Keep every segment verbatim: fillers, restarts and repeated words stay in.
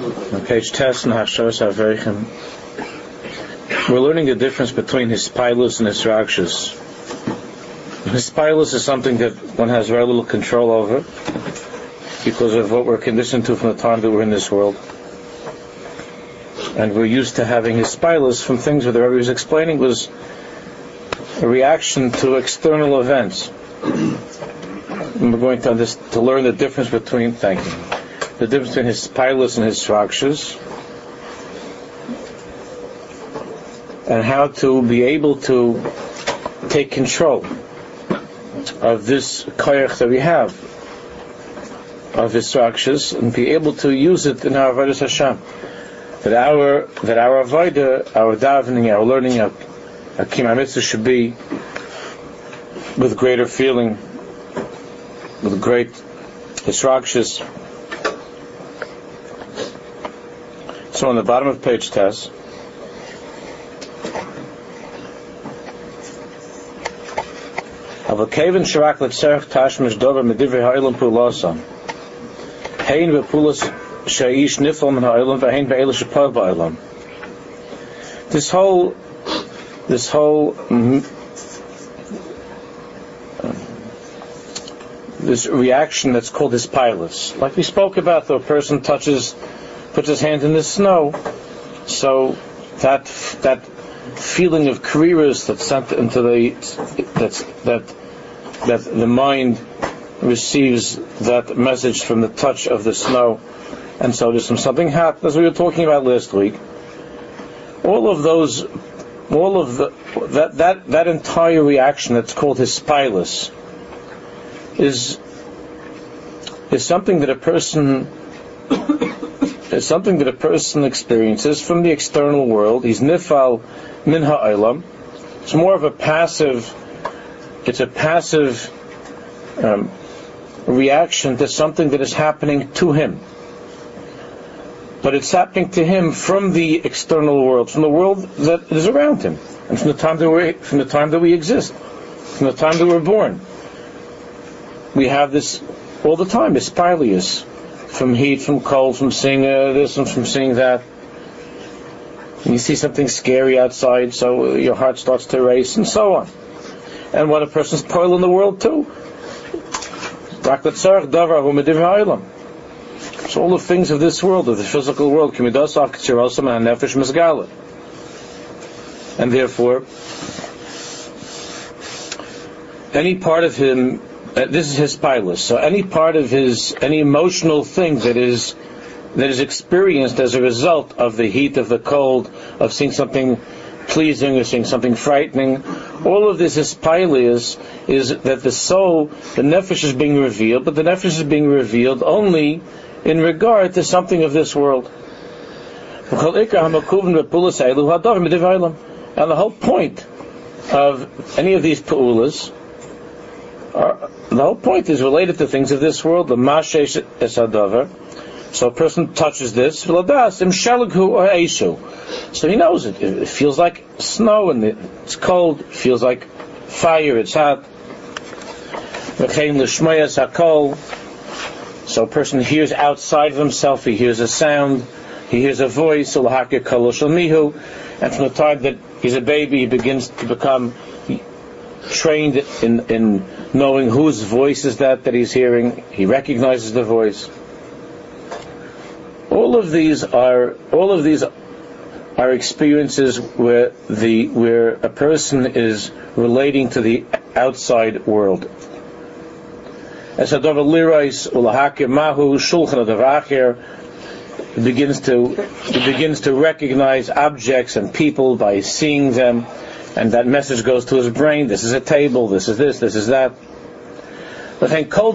On page test and Hashos Aveichem, we're learning the difference between Hispilus and Hisrakshus. Hispilus is something that one has very little control over because of what we're conditioned to from the time that we're in this world. And we're used to having Hispilus from things that the Rebbe was explaining was a reaction to external events. And we're going to, understand, to learn the difference between, thank you, the difference between Hispilus and Hisrakshus, and how to be able to take control of this koyach that we have of Hisrakshus and be able to use it in our avodas Hashem. That our that our avodah, our davening, our learning, our, our Kiyum Mitzvah should be with greater feeling, with great Hisrakshus. So on the bottom of page test, Avakaven Shirak Letzerach Tashmish Dover Medivrei Ha'ilam Pulasam Hein Vepulas Shaish Niflam and Ha'ilam Vehein Ve'ela Shapar Ba'ilam. This whole this whole mm, this reaction that's called Hispilus. Like we spoke about, the person touches puts his hand in the snow, so that that feeling of kriras that's sent into the that's that that the mind receives that message from the touch of the snow, and so there's something happens, as we were talking about last week. All of those, all of the that that that entire reaction that's called Hispilus is is something that a person is something that a person experiences from the external world. He's nifal min ha'olam. It's more of a passive. It's a passive um, reaction to something that is happening to him. But it's happening to him from the external world, from the world that is around him, and from the time that we from the time that we exist, from the time that we're born. We have this all the time. Hispilus. From heat, from cold, from seeing uh, this and from seeing that. And you see something scary outside, so your heart starts to race, and so on. And what a person's toil in the world too. So all the things of this world, of the physical world, and therefore, any part of him. Uh, this is Hispilus. So any part of his, any emotional thing that is that is experienced as a result of the heat, of the cold, of seeing something pleasing or seeing something frightening, all of this Hispilus is that the soul, the nefesh is being revealed, but the nefesh is being revealed only in regard to something of this world. And the whole point of any of these pu'ulas, Are, the whole point is related to things of this world. The mashesh esadavar. So a person touches this. So he knows it. It feels like snow and it's cold. It feels like fire. It's hot. So a person hears outside of himself. He hears a sound. He hears a voice. And from the time that he's a baby, he begins to become trained in in knowing whose voice is that that he's hearing. He recognizes the voice. All of these are all of these are experiences where the where a person is relating to the outside world. As a mahu shulchan it begins to it begins to recognize objects and people by seeing them. And that message goes to his brain. This is a table. This is this. This is that. This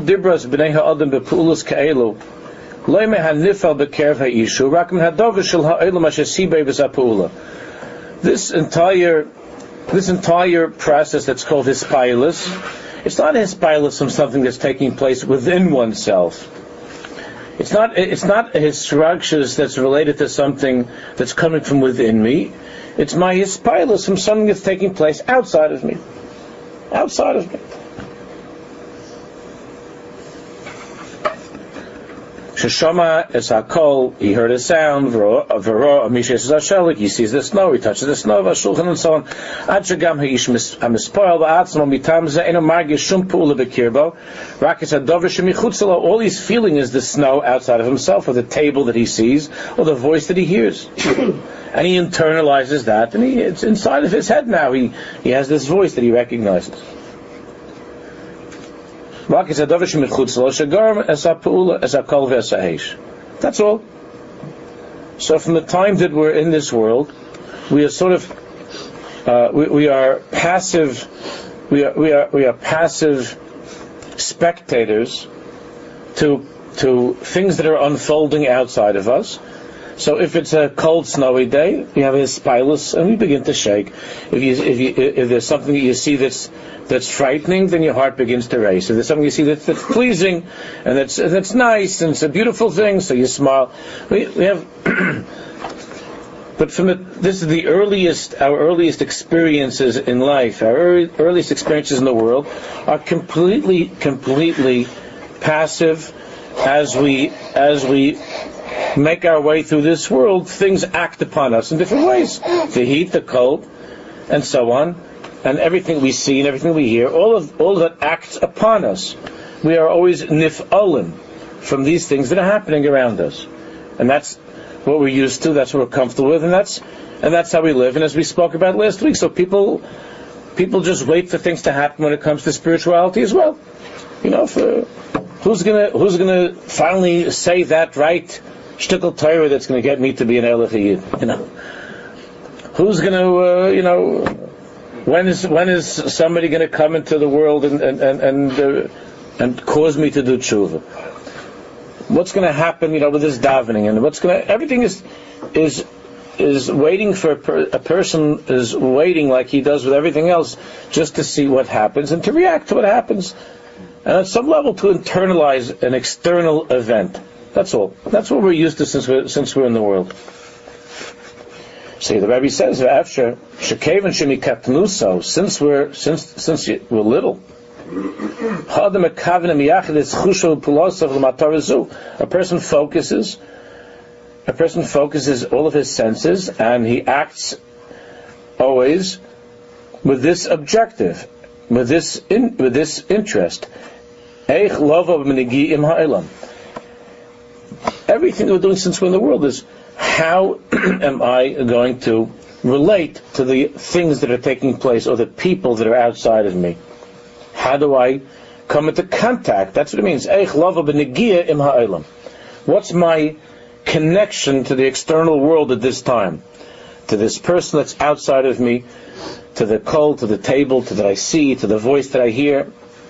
entire, this entire process that's called Hispilus, it's not Hispilus from something that's taking place within oneself. It's not. It's not a Hisrakshus that's related to something that's coming from within me. It's my Hispilus from something that's taking place outside of me. Outside of me. Sheshama es hakol, he heard a sound. V'ro amishes hashelik, he sees the snow, he touches the snow, v'ashulchan, and so on. Ad shegam ha'ish hamispoil v'atzmo mitam ze eno margish shum pu'ula b'kirbo. Rakis hadover shemichutzelo. All he's feeling is the snow outside of himself, or the table that he sees, or the voice that he hears. And he internalizes that, and he, it's inside of his head now. He he has this voice that he recognizes. That's all. So from the time that we're in this world, we are sort of uh, we, we are passive we are we are we are passive spectators to to things that are unfolding outside of us. So if it's a cold, snowy day, we have a spilus and we begin to shake. If you, if you, if there's something that you see that's that's frightening, then your heart begins to race. If there's something you see that's, that's pleasing and that's that's nice and it's a beautiful thing, so you smile. We we have, but from the, this is the earliest, our earliest experiences in life, our early, earliest experiences in the world are completely, completely passive. As we as we make our way through this world, things act upon us in different ways. The heat, the cold, and so on, and everything we see and everything we hear, all of all of that acts upon us. We are always nif'olim from these things that are happening around us, and that's what we're used to. That's what we're comfortable with, and that's and that's how we live. And as we spoke about last week, so people people just wait for things to happen when it comes to spirituality as well. You know, for, who's gonna who's gonna finally say that right shtickle Torah that's going to get me to be an Eilach Yid? You know, who's going to, uh, you know, when is when is somebody going to come into the world and and and and, uh, and cause me to do tshuva? What's going to happen, you know, with this davening, and what's going to? Everything is is is waiting for a, per, a person is waiting like he does with everything else, just to see what happens and to react to what happens, and at some level to internalize an external event. That's all. That's what we're used to since we're, since we're in the world. See, the Rebbe says, "After shekeven shemikatnuso, since we're since since we're little, a person focuses, a person focuses all of his senses, and he acts always with this objective, with this in, with this interest." Everything we're doing since we're in the world is, how am I going to relate to the things that are taking place or the people that are outside of me? How do I come into contact? That's what it means. What's my connection to the external world at this time? To this person that's outside of me, to the cold, to the table, to that I see, to the voice that I hear.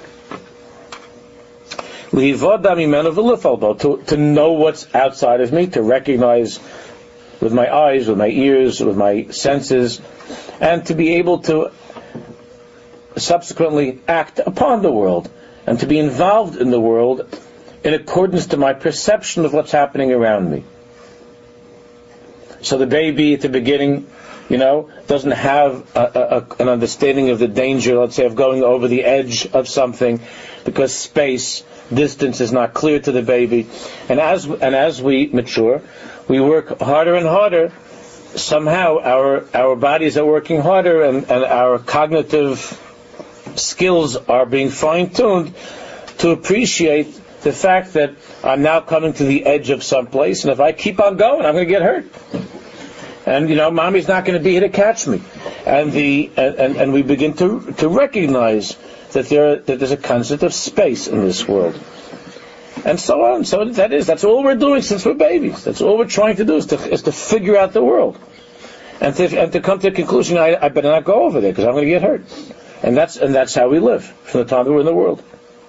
To, to know what's outside of me, to recognize with my eyes, with my ears, with my senses, and to be able to subsequently act upon the world, and to be involved in the world in accordance to my perception of what's happening around me. So the baby at the beginning, you know, doesn't have a, a, an understanding of the danger, let's say, of going over the edge of something, because space, distance is not clear to the baby. And as and as we mature, we work harder and harder. Somehow our our bodies are working harder, and, and our cognitive skills are being fine-tuned to appreciate the fact that I'm now coming to the edge of some place, and if I keep on going, I'm going to get hurt. And, you know, mommy's not going to be here to catch me. And the and, and we begin to to recognize that there that there's a concept of space in this world, and so on. So that is that's all we're doing since we're babies. That's all we're trying to do is to is to figure out the world, and to and to come to the conclusion, I, I better not go over there because I'm going to get hurt. And that's and that's how we live from the time that we're in the world.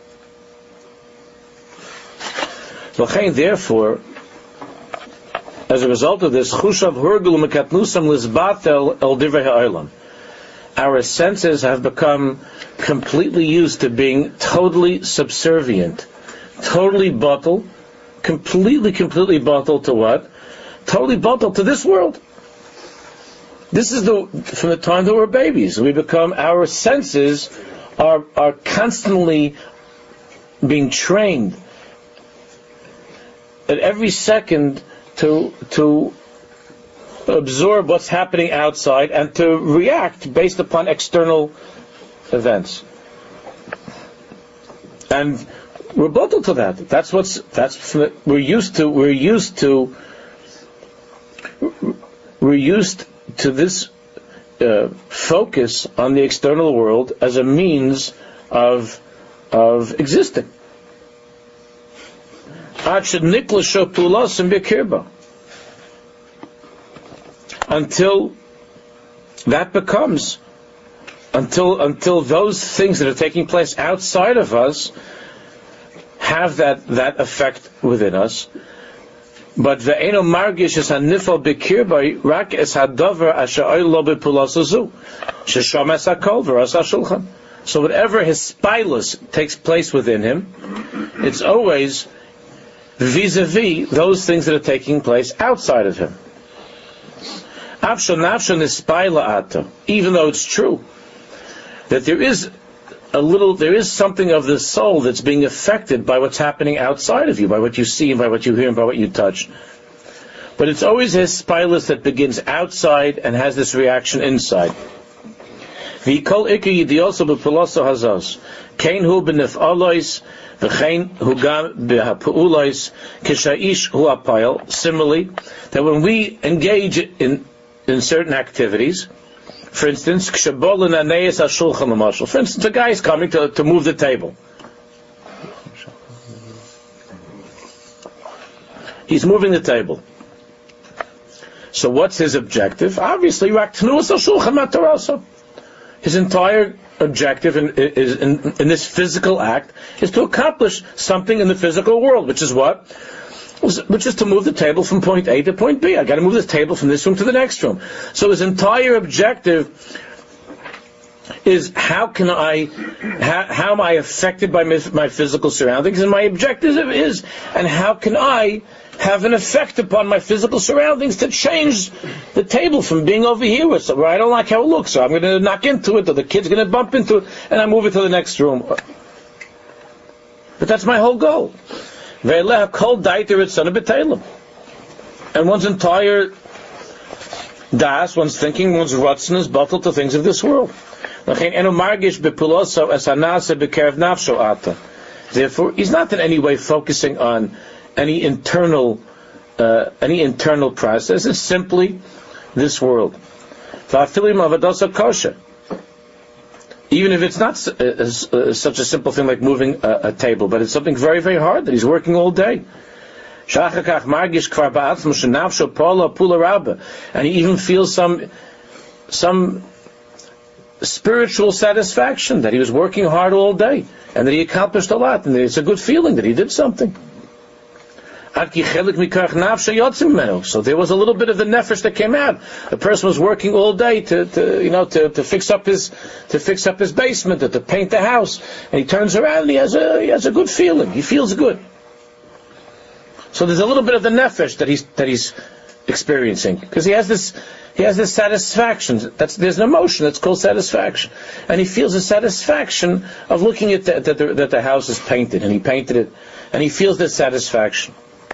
Therefore, as a result of this, chushav hurgul mekatnusam lizbatel el divrei ha'olam, our senses have become completely used to being totally subservient, totally bottled, completely, completely bottled to what? Totally bottled to this world. This is the from the time that we're babies. We become, our senses are are constantly being trained at every second to to absorb what's happening outside and to react based upon external events. And we're bottled to that. That's what's that's we're used to. We're used to. We're used to this uh, focus on the external world as a means of of existing. Until that becomes, until until those things that are taking place outside of us have that, that effect within us. But ve'eno margish es hanifal b'kirbay rak es hadavar asher oil lo b'pulasazu shesham es hakol v'ras hashulchan. So whatever his spilus takes place within him, it's always vis-a-vis those things that are taking place outside of him. Even though it's true that there is a little, there is something of the soul that's being affected by what's happening outside of you, by what you see and by what you hear and by what you touch. But it's always his spilus that begins outside and has this reaction inside. V'kol ikar yidioso b'puloso hazos, kein hu b'nef'alois, v'chein hu gam b'ha'pu'ulois, kisha'ish hu apayel. Similarly, that when we engage in in certain activities, for instance, for instance, a guy is coming to, to move the table. He's moving the table. So what's his objective? Obviously, his entire objective in, is in, in this physical act is to accomplish something in the physical world, which is what? Which is to move the table from point A to point B. I got to move this table from this room to the next room. So his entire objective is how can I, how, how am I affected by my, my physical surroundings? And my objective is, and how can I have an effect upon my physical surroundings to change the table from being over here where, where I don't like how it looks, or I'm going to knock into it, or the kid's going to bump into it, and I move it to the next room. But that's my whole goal. And one's entire das, one's thinking, one's rutzen is bottled to things of this world. Therefore, he's not in any way focusing on any internal, uh, any internal process. It's simply this world. Even if it's not uh, uh, such a simple thing like moving a, a table, but it's something very, very hard that he's working all day. And he even feels some some spiritual satisfaction that he was working hard all day and that he accomplished a lot, and it's a good feeling that he did something. So there was a little bit of the nefesh that came out. The person was working all day to, to you know, to, to fix up his, to fix up his basement, to, to paint the house, and he turns around and he has a, he has a good feeling. He feels good. So there's a little bit of the nefesh that he's, that he's experiencing, because he has this, he has this satisfaction. That's, there's an emotion that's called satisfaction, and he feels the satisfaction of looking at the, that the, that the house is painted, and he painted it, and he feels this satisfaction.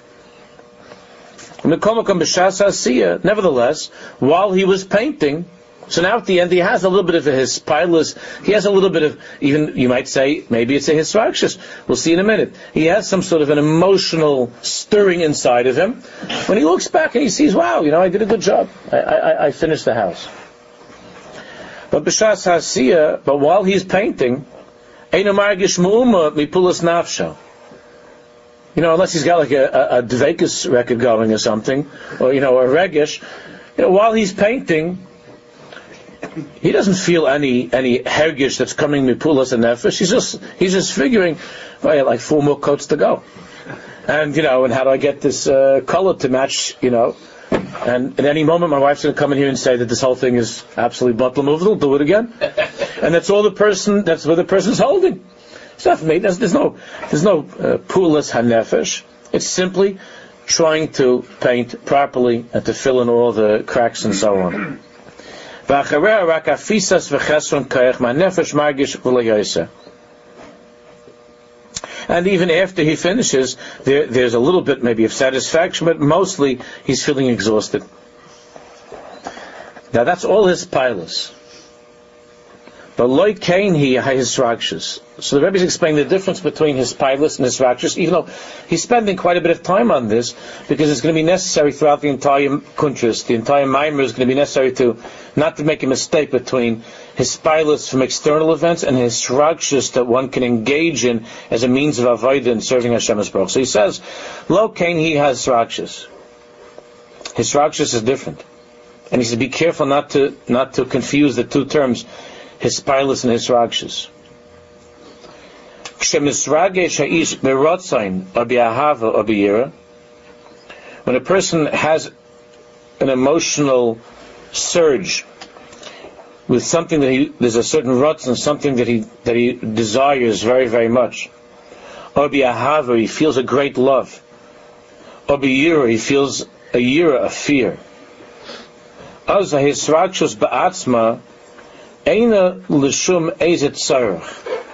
Nevertheless, while he was painting, so now at the end he has a little bit of a hispilus, he has a little bit of, even you might say, maybe it's a hisrakshus. We'll see in a minute. He has some sort of an emotional stirring inside of him. When he looks back and he sees, wow, you know, I did a good job. I, I, I finished the house. But b'shas hasiya, but while he's painting, eino margish mu'uma mipulas nafsho. You know, unless he's got like a, a, a Dveikus record going or something, or, you know, a Regish, you know, while he's painting, he doesn't feel any, any Hergish that's coming Mipulas and Nefesh. He's just, he's just figuring, well, I got like four more coats to go. And, you know, and how do I get this, uh, color to match, you know, and at any moment my wife's going to come in here and say that this whole thing is absolutely butt removable, do it again. And that's all the person, that's what the person's holding. It's not for me. There's, there's no, there's no uh, pulas hanefesh. It's simply trying to paint properly and to fill in all the cracks and so on. And even after he finishes, there, there's a little bit maybe of satisfaction, but mostly he's feeling exhausted. Now that's all his pilus. But loy kain he his rakshas. So the Rebbe is explaining the difference between his pilus and his rakshas, even though he's spending quite a bit of time on this, because it's going to be necessary throughout the entire kuntras, the entire mimer is going to be necessary to not to make a mistake between his pilus from external events and his rakshas that one can engage in as a means of avodah and serving Hashem Yisborach. So he says, lo kain he has rakshas. His rakshas is different, and he said, be careful not to not to confuse the two terms. His pilus and his rakshas. When a person has an emotional surge with something that he, there's a certain rotz and something that he that he desires very, very much. He feels a great love. He feels a yira, a fear. His rakshas ba'atzma Eina l'shum ezet tzarech.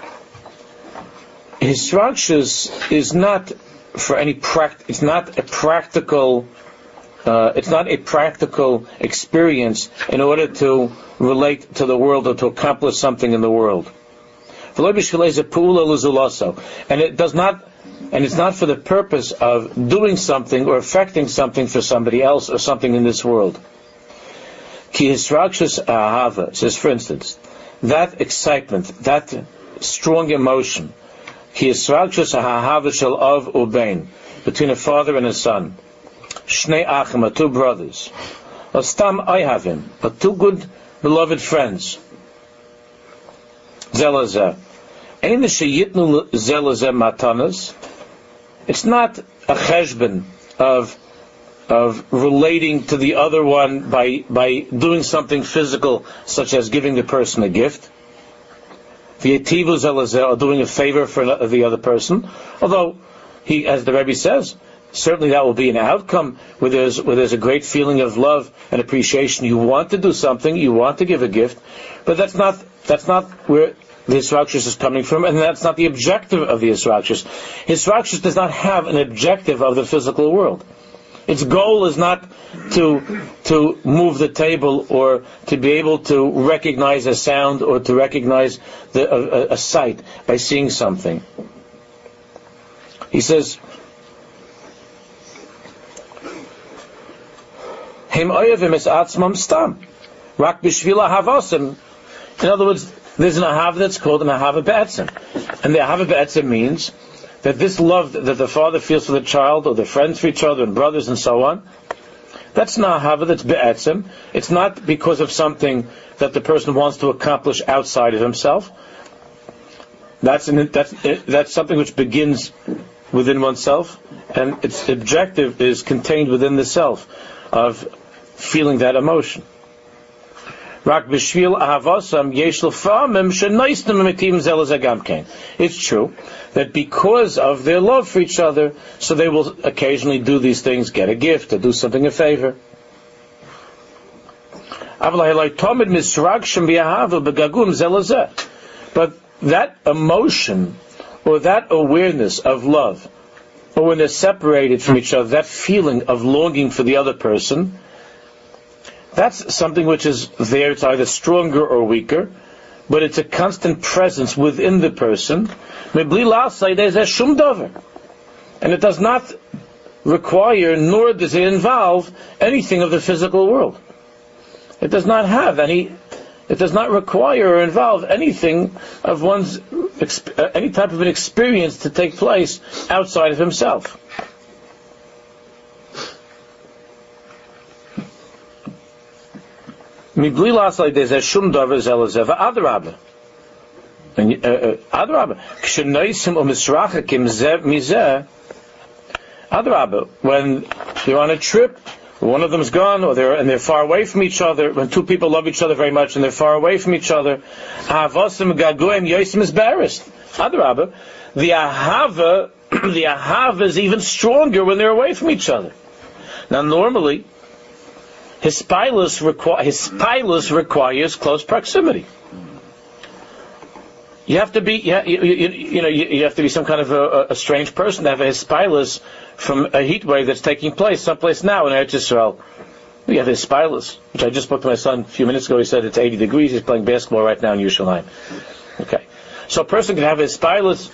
His rakshas is not for any pract. It's not a practical. Uh, it's not a practical experience in order to relate to the world or to accomplish something in the world. And it does not. And it's not for the purpose of doing something or affecting something for somebody else or something in this world. Ki his rakshas ahava says, for instance, that excitement, that strong emotion, ki his rakshas ahava shel av ubein, between a father and a son, shnei achim, two brothers, or stam I have him, but two good beloved friends, zelazeh, ein sheyitnu zelazeh matanas. It's not a cheshbon of of relating to the other one by by doing something physical, such as giving the person a gift, or doing a favor for the other person. Although he, as the Rebbe says, certainly that will be an outcome where there's where there's a great feeling of love and appreciation. You want to do something, you want to give a gift, but that's not that's not where the Hisrakshus is coming from, and that's not the objective of the Hisrakshus. Hisrakshus does not have an objective of the physical world. Its goal is not to to move the table or to be able to recognize a sound or to recognize the, a, a sight by seeing something. He says, "Him oyevim es atzmam stam, rak b'shvila havasim." In other words, there's an ahava that's called an ahava be'etzem, and the ahava be'etzem means that this love that the father feels for the child, or the friends for each other, and brothers and so on, that's not ahava, that's be'etzem. It's not because of something that the person wants to accomplish outside of himself. That's an, that's that's something which begins within oneself, and its objective is contained within the self of feeling that emotion. It's true that because of their love for each other, so they will occasionally do these things, get a gift, or do something a favor. But that emotion, or that awareness of love, or when they're separated from each other, that feeling of longing for the other person, that's something which is there. It's either stronger or weaker, but it's a constant presence within the person. And it does not require, nor does it involve anything of the physical world. It does not have any, it does not require or involve anything of one's, any type of an experience to take place outside of himself. Mibli lasai there's a shum davar zelazeva adraba. And adraba kshenoisim o misrachakim zev mizeh adraba. When they're on a trip, one of them's gone, or they're and they're far away from each other. When two people love each other very much and they're far away from each other, havasim gaguim yoisim is embarrassed. Adraba, the ahava, the ahava is even stronger when they're away from each other. Now, normally, His pilus, requ- his pilus requires close proximity. You have to be, you, you, you, you know, you, you have to be some kind of a, a strange person to have a hispilus from a heat wave that's taking place someplace now in Eretz Yisrael. You have hispilus, which I just spoke to my son a few minutes ago. He said it's eighty degrees. He's playing basketball right now in Yerushalayim. Okay, so a person can have hispilus.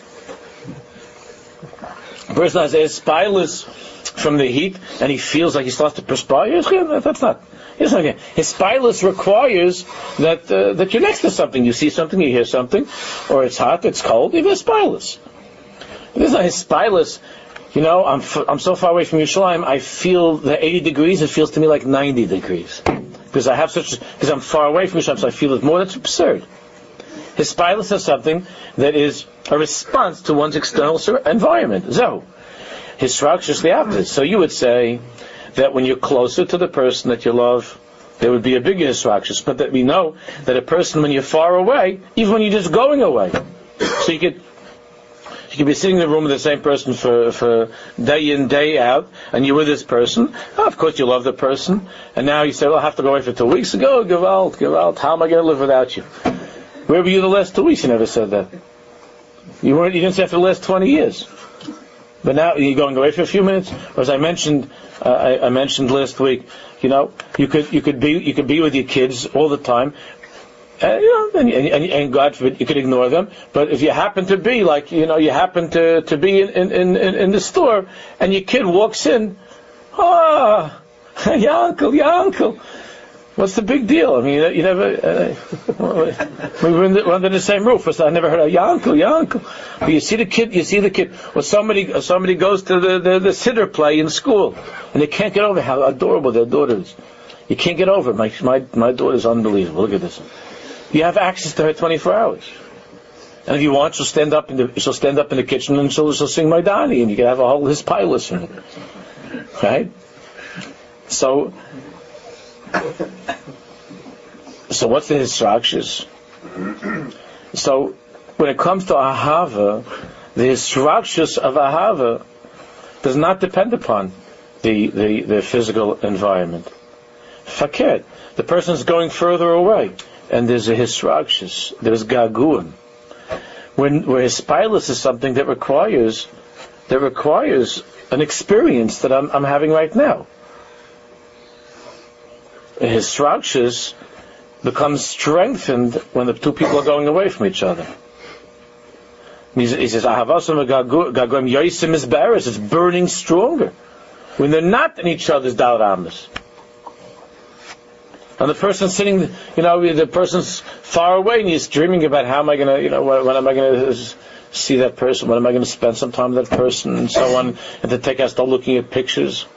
A person has a hispilus from the heat, and he feels like he starts to perspire. That's not. His spilus requires that uh, that you're next to something. You see something, you hear something, or it's hot, it's cold. You have a spilus. This is not his spilus. You know, I'm f- I'm so far away from Yerushalayim. I feel the eighty degrees. It feels to me like ninety degrees because I have such because I'm far away from Yerushalayim. So I feel it more. That's absurd. His spilus is something that is a response to one's external environment. So his structure is the opposite. So you would say that when you're closer to the person that you love, there would be a bigger hisrakshus. But that we know that a person, when you're far away, even when you're just going away, so you could you could be sitting in the room with the same person for, for day in, day out, and you're with this person. Oh, of course, you love the person, and now you say, "Well, I have to go away for two weeks ago. Gewalt, Gewalt. How am I going to live without you?" Where were you the last two weeks? You never said that. You weren't. You didn't say it for the last twenty years. But now you're going away for a few minutes. Or as I mentioned, uh, I, I mentioned last week, you know, you could you could be you could be with your kids all the time, uh, you know, and, and, and God forbid you could ignore them. But if you happen to be like, you know, you happen to, to be in, in, in, in the store, and your kid walks in, ah, oh, your uncle, your uncle. What's the big deal? I mean, you never. Uh, we were, in the, we're under the same roof. So I never heard of your uncle, your uncle. But you see the kid. You see the kid. Or somebody, or somebody goes to the the, the sitter play in school, and they can't get over how adorable their daughter is. You can't get over it. My my my daughter is unbelievable. Look at this. You have access to her twenty-four hours, and if you want, she'll stand up in the she'll stand up in the kitchen and she'll she'll sing Maidani, and you can have a whole his pilus in it, right? So. So what's the hisrakshus? So when it comes to ahava, the hisrakshus of ahava does not depend upon the, the, the physical environment. Fakir, the person is going further away, and there's a hisrakshus, there's gaguin. When where hispilus is something that requires that requires an experience that I'm, I'm having right now. His structures become strengthened when the two people are going away from each other. He says, it's burning stronger when they're not in each other's dal ramas. And the person sitting, you know, the person's far away and he's dreaming about how am I going to, you know, when, when am I going to see that person, when am I going to spend some time with that person, and so on, and to take us start looking at pictures.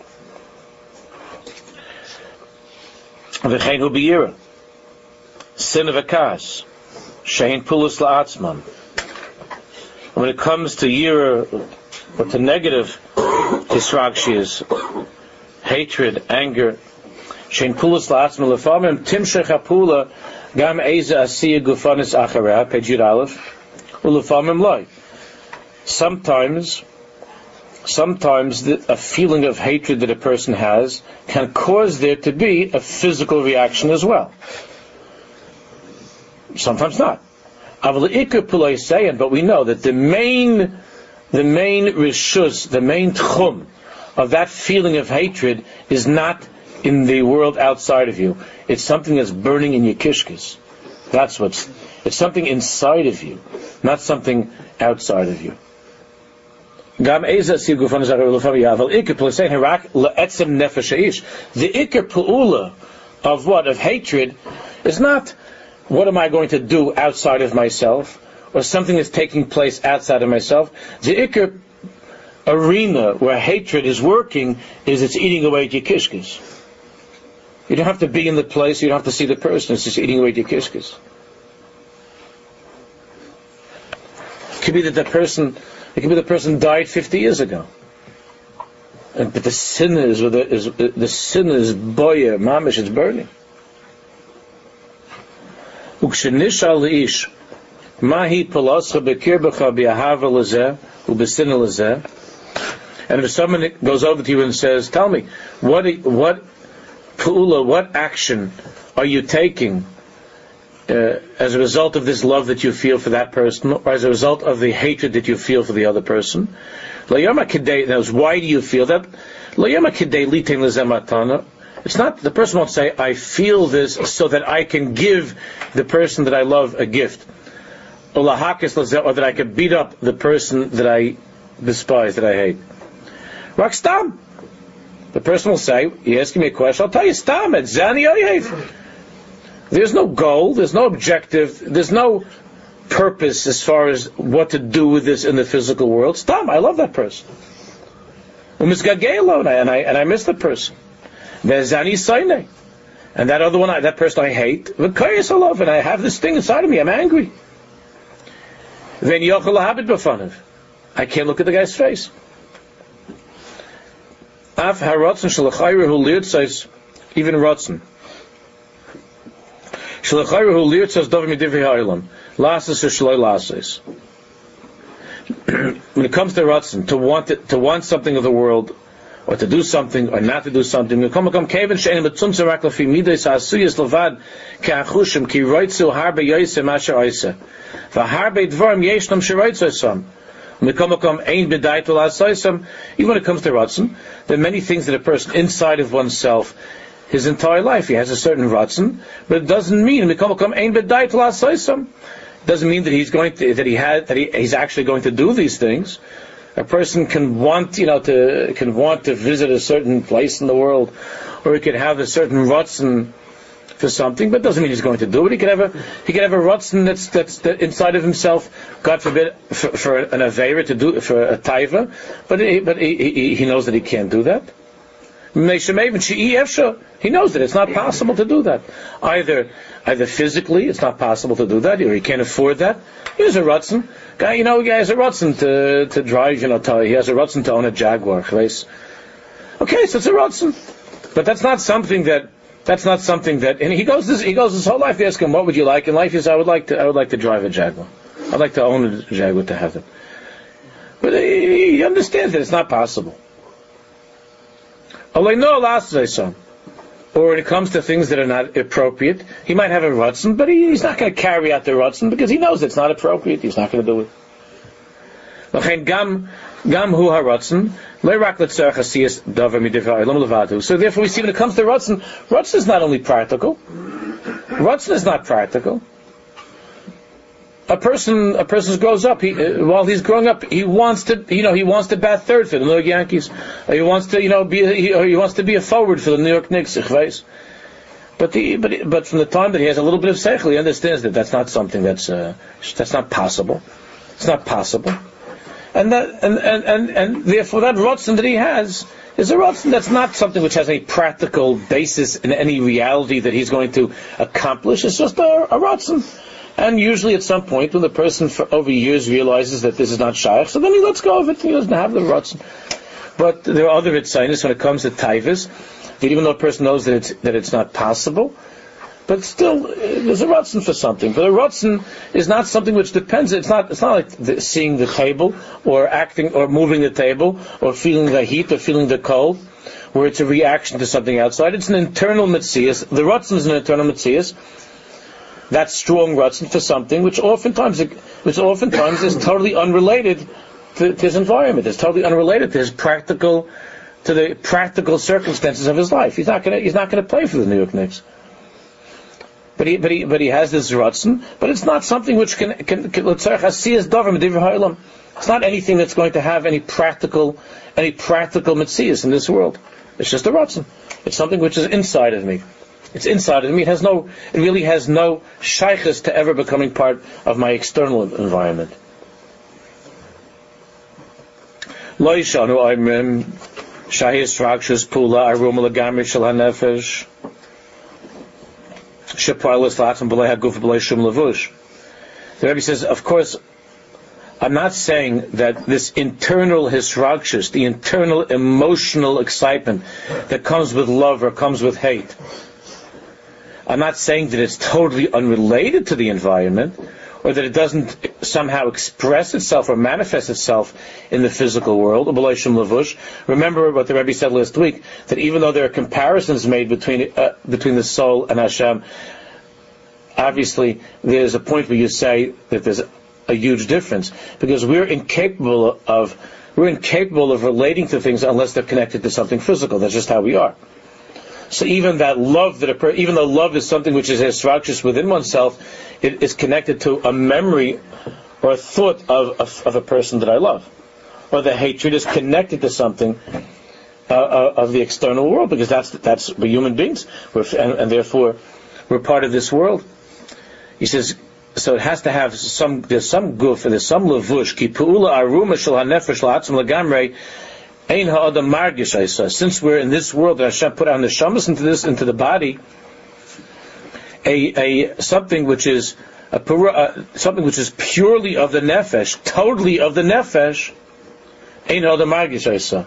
V'chein hu b'yira, sin of a kas, shein pulus la'atzman. When it comes to yira, or to negative hisrakshiyas, hatred, anger, shein pulus la'atzman lefamim timshech hapula gam eza asiya gufanis achareh, page Yud Aleph, ulefamim loy. Sometimes. Sometimes the, a feeling of hatred that a person has can cause there to be a physical reaction as well. Sometimes not. But we know that the main, the main rishus, the main tchum of that feeling of hatred is not in the world outside of you. It's something that's burning in your kishkes. That's what's. It's something inside of you, not something outside of you. The ikar pu'ula of what? Of hatred is not what am I going to do outside of myself or something that's taking place outside of myself. The ikar arena where hatred is working is it's eating away at your kishkes. You don't have to be in the place, you don't have to see the person, it's just eating away at your kishkes. It could be that the person It could be the person died fifty years ago, and, but the sin is, is the sin is boyer, mamish, it's burning. Ukshenishal leish, mahi palascha bekirbecha bi'ahava lezeh u'besin lezeh. And if someone goes over to you and says, "Tell me, what what pu'ula, what action are you taking uh, as a result of this love that you feel for that person, or as a result of the hatred that you feel for the other person. Now, why do you feel that? It's not, the person won't say, I feel this so that I can give the person that I love a gift. Or that I can beat up the person that I despise, that I hate. Rakstam. The person will say, you're asking me a question, I'll tell you, Stam, it's Zani Oyev. There's no goal, there's no objective, there's no purpose as far as what to do with this in the physical world. Stam, I love that person. And I, and I miss the person. And that other one, that person I hate, and I have this thing inside of me, I'm angry. I can't look at the guy's face. Even Ratzon. When it comes to Ratzon, to want it, to want something of the world, or to do something, or not to do something, so even when it comes to Ratzon, there are many things that a person inside of oneself, his entire life, he has a certain Ratzon, but it doesn't mean it doesn't mean that he's going to, that he had that he, he's actually going to do these things. A person can want, you know, to can want to visit a certain place in the world, or he could have a certain Ratzon for something, but it doesn't mean he's going to do it. He could have a he could have a Ratzon that's that's that inside of himself, God forbid, for, for an Aveira to do, for a Taiva, but he, but he, he, he knows that he can't do that. He knows that it's not possible to do that. Either either physically, it's not possible to do that, or he can't afford that. Here's a Ratzon. Guy, you know, he has a Ratzon to, to drive, you know, to, he has a Ratzon to own a Jaguar. Okay, so it's a Ratzon. But that's not something that, that's not something that, and he goes this, he goes his whole life, they ask him, what would you like in life? He says, I would like to, I would like to drive a Jaguar. I'd like to own a Jaguar, to have it. But he, he understands that it's not possible. Or when it comes to things that are not appropriate, he might have a Ratzon, but he, he's not going to carry out the Ratzon because he knows it's not appropriate. He's not going to do it. So therefore we see when it comes to Ratzon, Ratzon is not only practical. Ratzon is not practical. A person, a person grows up. He, uh, while he's growing up, he wants to, you know, he wants to bat third for the New York Yankees. Or he wants to, you know, be, a, he, or he wants to be a forward for the New York Knicks. But the, but, but from the time that he has a little bit of seichel, he understands that that's not something that's, uh, that's not possible. It's not possible, and that, and and and, and therefore that Ratzon that he has is a Ratzon that's not something which has a practical basis in any reality that he's going to accomplish. It's just a, a Ratzon. And usually at some point when the person for over years realizes that this is not shaykh, so then he lets go of it, he doesn't have the Ratzon. But there are other ritzainis when it comes to taivas, that even though a person knows that it's, that it's not possible, but still, there's a Ratzon for something. But a Ratzon is not something which depends, it's not it's not like the, seeing the table, or acting, or moving the table, or feeling the heat, or feeling the cold, where it's a reaction to something outside. It's an internal metzias. The Ratzon is an internal metzias. That strong Ratzon for something which oftentimes which oftentimes is totally unrelated to, to his environment. It's totally unrelated to his practical to the practical circumstances of his life. He's not gonna he's not gonna play for the New York Knicks. But he but he but he has this Ratzon, but it's not something which can can, can it's not anything that's going to have any practical any practical metzias in this world. It's just a Ratzon. It's something which is inside of me. It's inside of me. It has no. It really has no shaykhus to ever becoming part of my external environment. Lo yishanu aimrim shahis rakshus pula arum legamri shel hanefesh shepoilas latzim b'lei haguf b'lei shum levush. The Rebbe says, of course, I'm not saying that this internal hisrakshus, the internal emotional excitement that comes with love or comes with hate, I'm not saying that it's totally unrelated to the environment, or that it doesn't somehow express itself or manifest itself in the physical world. Remember what the Rebbe said last week, that even though there are comparisons made between uh, between the soul and Hashem, obviously there's a point where you say that there's a, a huge difference, because we're incapable of we're incapable of relating to things unless they're connected to something physical. That's just how we are. So even that love that a per, even though love is something which is structured within oneself, it is connected to a memory or a thought of, of, of a person that I love. Or the hatred is connected to something uh, uh, of the external world, because that's that's we're human beings, we're, and, and therefore we're part of this world. He says, so it has to have some. There's some goof, and there's some levush. Ki pu'ula aruma shel hanefesh la'atzim legamrei ein ha'adam margish. I saw. Since we're in this world, that Hashem put our neshamas into this, into the body, a a something which is a uh, something which is purely of the nefesh, totally of the nefesh. Ein ha'adam margish. I saw.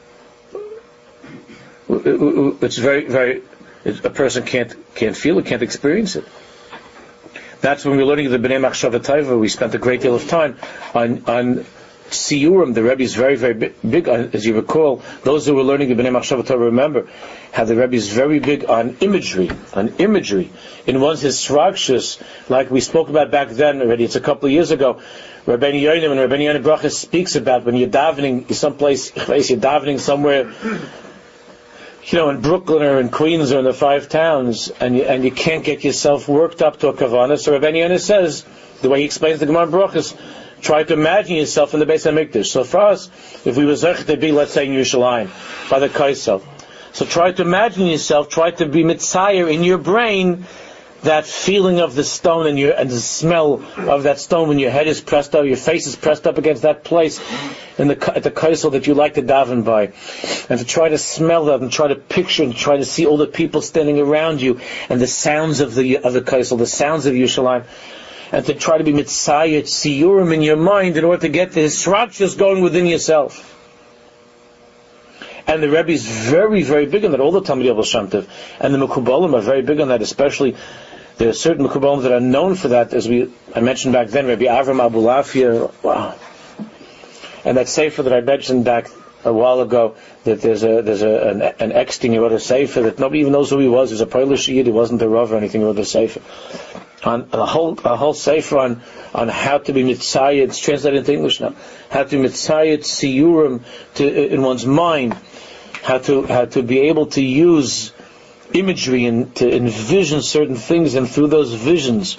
It's very, very. A person can't can't feel it, can't experience it. That's when we were learning the Bnei Machshava Tova. We spent a great deal of time on on Siyurim. The Rebbe is very, very big, big on, as you recall. Those who were learning the Bnei Machshava Tova remember how the Rebbe is very big on imagery, on imagery. In one's Hisrakshus, like we spoke about back then already, it's a couple of years ago, Rabbeinu Yonim and Rabbeinu Yonim Bracha speaks about when you're davening someplace, you're davening somewhere, you know, in Brooklyn or in Queens or in the five towns, and you, and you can't get yourself worked up to a kavanah. So Rabbeinu Yonim says, the way he explains the Gemara Brachas, try to imagine yourself in the Beis HaMikdash. So for us, if we were zech to be, let's say, in Yerushalayim, by the Kaisel, so try to imagine yourself, try to be mitzayer in your brain, that feeling of the stone and your and the smell of that stone when your head is pressed up, your face is pressed up against that place in the at the kaisel that you like to daven by, and to try to smell that and try to picture and try to see all the people standing around you and the sounds of the of the kaisel, the sounds of Yerushalayim, and to try to be mitzayet siyurim in your mind in order to get the hisrakshus going within yourself. And the Rebbe is very, very big on that. All the Talmidei Baal Shem Tov and the Mekubalim are very big on that, especially. There are certain Mekubalim that are known for that, as we I mentioned back then, Rabbi Avram Abulafia, wow. And that sefer that I mentioned back a while ago, that there's a there's a an, an ex-teen who wrote a sefer that nobody even knows who he was. He was a Polish Yid, he wasn't a Rav or anything, he wrote a sefer. On a whole a whole sefer on, on how to be mitzayed, it's translated into English now, how to be mitzayed siyurim to in one's mind, how to how to be able to use imagery and to envision certain things, and through those visions,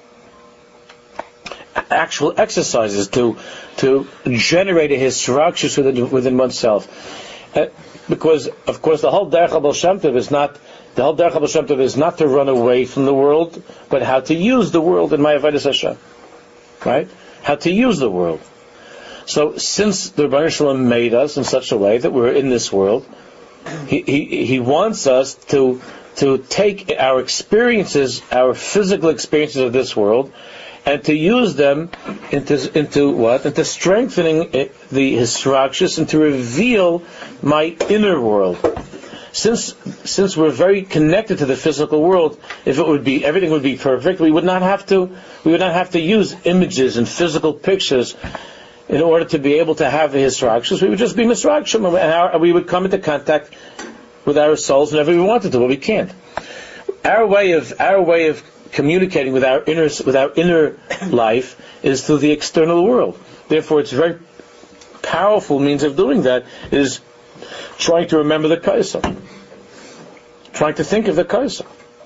actual exercises to to generate a hisrakshus within, within oneself. Uh, because, of course, the whole Derech Baal Shem Tov is not the whole Derech Baal Shem Tov is not to run away from the world, but how to use the world in my Avodas Hashem, right? How to use the world. So, since the Rebbeinu Shalom made us in such a way that we're in this world, He, he he wants us to to take our experiences, our physical experiences of this world, and to use them into into what? Into strengthening it, the hisrakshus, and to reveal my inner world. Since since we're very connected to the physical world, if it would be everything would be perfect, we would not have to we would not have to use images and physical pictures in order to be able to have the hisrakshus. We would just be misrakshim, and our, we would come into contact with our souls whenever we wanted to, but we can't. Our way of our way of communicating with our inner with our inner life is through the external world. Therefore, it's a very powerful means of doing that is trying to remember the kaisel, trying to think of the kaisel,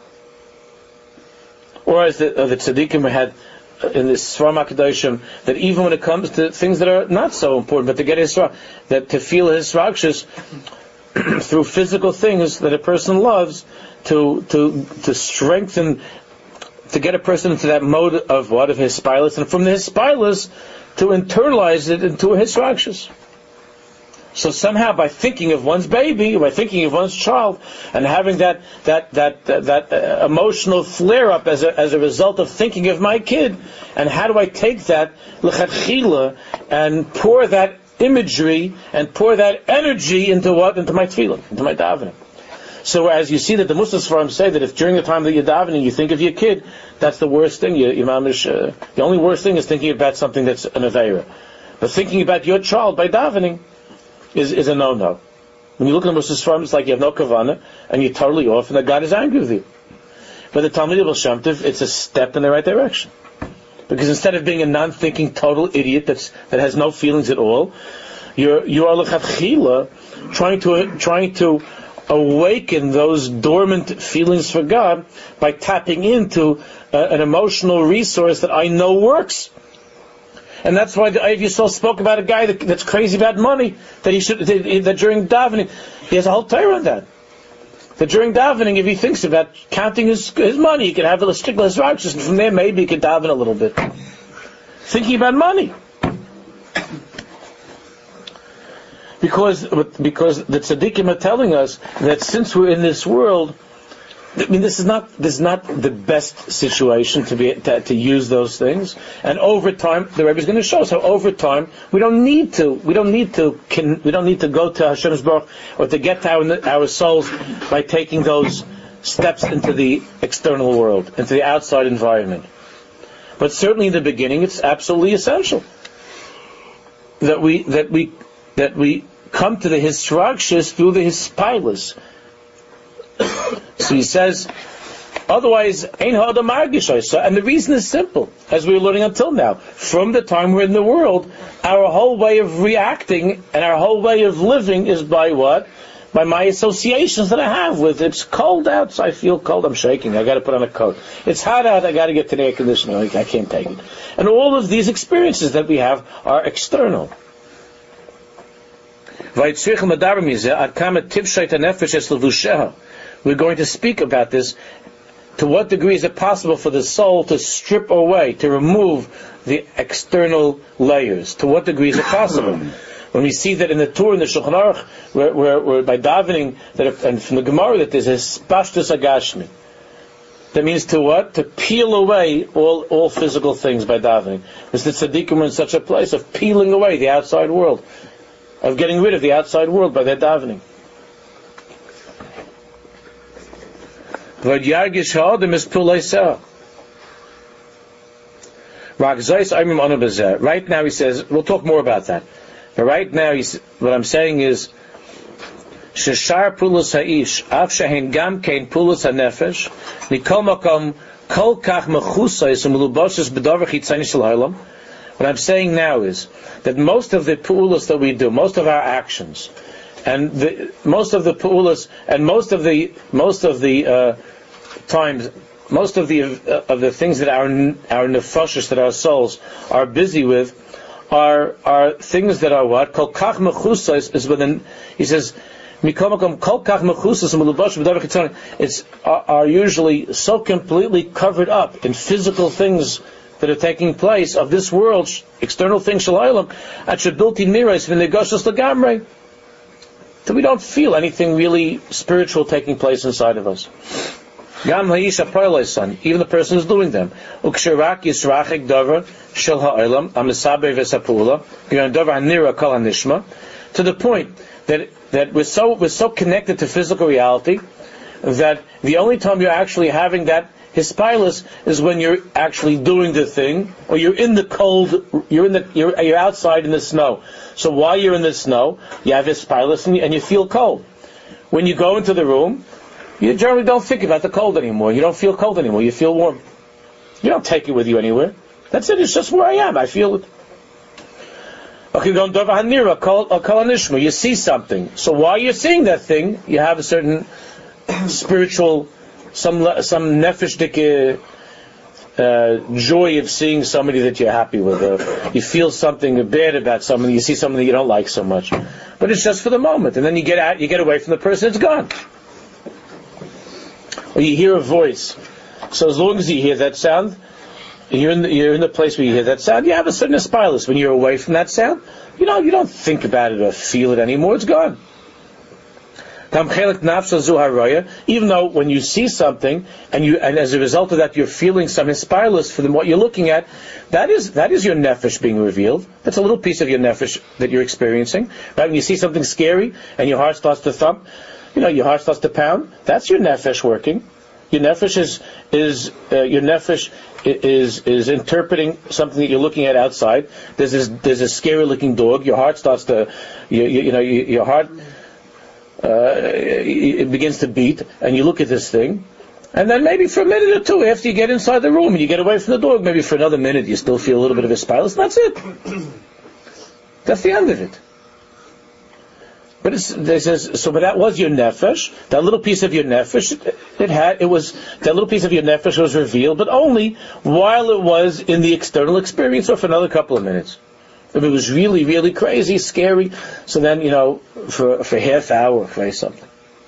or as the, uh, the tzaddikim had in this Sfarim HaKadoshim, that even when it comes to things that are not so important, but to get his that to feel his rakshas through physical things that a person loves, to to to strengthen, to get a person into that mode of what of his spilus, and from the hispilus to internalize it into a his rakshas. So somehow, by thinking of one's baby, by thinking of one's child, and having that that that that, that uh, emotional flare up as a as a result of thinking of my kid, and how do I take that l'chatchila and pour that imagery and pour that energy into what? Into my tefillah, into my davening. So as you see that the Muslim Sfarim say that if during the time that you're davening you think of your kid, that's the worst thing. You, you mamish, uh, the only worst thing is thinking about something that's an aveira. But thinking about your child by davening is, is a no-no. When you look at the Muslim Sfarim, it's like you have no kavanah and you're totally off, and that God is angry with you. But the Talmud Baal Shem Tov, it's a step in the right direction. Because instead of being a non-thinking total idiot that's, that has no feelings at all, you're, you are l'chatchila trying to, trying to awaken those dormant feelings for God by tapping into uh, an emotional resource that I know works. And that's why the Ayav Yisrael spoke about a guy that, that's crazy about money, that he should, that, that during davening, he has a whole Torah on that. That during davening, if he thinks about counting his, his money, he can have a stiglas righteous, and from there maybe he can daven a little bit. Thinking about money. Because, because the tzaddikim are telling us that since we're in this world, I mean, this is not this is not the best situation to be to, to use those things. And over time, the Rebbe is going to show us how over time we don't need to we don't need to can, we don't need to go to Hashem's Baruch or to get to our, our souls by taking those steps into the external world, into the outside environment. But certainly in the beginning, it's absolutely essential that we that we that we come to the Hisragshis through the Hispilus. So he says, otherwise, Ein Ha'adam Margish. And the reason is simple, as we were learning until now. From the time we're in the world, our whole way of reacting and our whole way of living is by what? By my associations that I have with it. It's cold out, so I feel cold, I'm shaking, I got to put on a coat. It's hot out, I got to get to the air conditioner, I can't take it. And all of these experiences that we have are external. We're going to speak about this. To what degree is it possible for the soul to strip away, to remove the external layers? To what degree is it possible? When we see that in the Torah, in the Shulchan Aruch, where, where, where by davening, that, and from the Gemara, that there's a spashtus agashmi. That means to what? To peel away all, all physical things by davening. Because the tzaddikim are in such a place of peeling away the outside world, of getting rid of the outside world by their davening. Right now he says, we'll talk more about that. But right now, he's, what I'm saying is, Sheshar pulos ha'ish, av shehen gam kein pulos ha'nefesh, mikol makom kol kach mechusais u'meluboshes b'dover chitzani shel ha'olam. What I'm saying now is that most of the pulos that we do, most of our actions, and the, most of the pulos, and most of the most of the uh, times, most of the uh, of the things that our our nefashos, that our souls are busy with, are are things that are what kol kach mechusais is within. He says, "Mikomakom kol kach mechusais u'melubosh b'davar chitzoni." It's are, are usually so completely covered up in physical things that are taking place of this world, external things shalaylam, at shabilti mirais v'negoshos lagamrei. So we don't feel anything really spiritual taking place inside of us. Gam ha'isha parlaysan, even the person who's doing them. Uksherak yisrachik davar shel ha'olam amisaber v'sapula g'yan davar hanira kol hanishma, to the point that that we're so we're so connected to physical reality that the only time you're actually having that hispilus is when you're actually doing the thing, or you're in the cold, you're in the you're, you're outside in the snow. So while you're in the snow, you have hispilus and you, and you feel cold. When you go into the room, you generally don't think about the cold anymore. You don't feel cold anymore. You feel warm. You don't take it with you anywhere. That's it. It's just where I am. I feel it. You see something. So while you're seeing that thing, you have a certain spiritual, some some nefesh uh, joy of seeing somebody that you're happy with. Or you feel something bad about somebody. You see something that you don't like so much, but it's just for the moment, and then you get out, you get away from the person. It's gone. Or you hear a voice. So as long as you hear that sound, you're in the, you're in the place where you hear that sound. You have a certain aspilus. When you're away from that sound, you know you don't think about it or feel it anymore. It's gone. Even though when you see something and you and as a result of that you're feeling some aspilus for what you're looking at, that is that is your nefesh being revealed. That's a little piece of your nefesh that you're experiencing. Right? When you see something scary and your heart starts to thump, you know your heart starts to pound. That's your nefesh working. Your nefesh is is uh, your nefesh is is interpreting something that you're looking at outside. There's this, there's a scary looking dog. Your heart starts to you, you, you know you, your heart uh, it begins to beat, and you look at this thing, And then maybe for a minute or two, after you get inside the room and you get away from the dog, maybe for another minute you still feel a little bit of hispilus, and that's it. That's the end of it. But it's, it says, so but that was your nefesh, that little piece of your nefesh, it, it had, it was, that little piece of your nefesh was revealed, but only while it was in the external experience or for another couple of minutes. If it was really, really crazy, scary, so then, you know, for, for half hour, for something.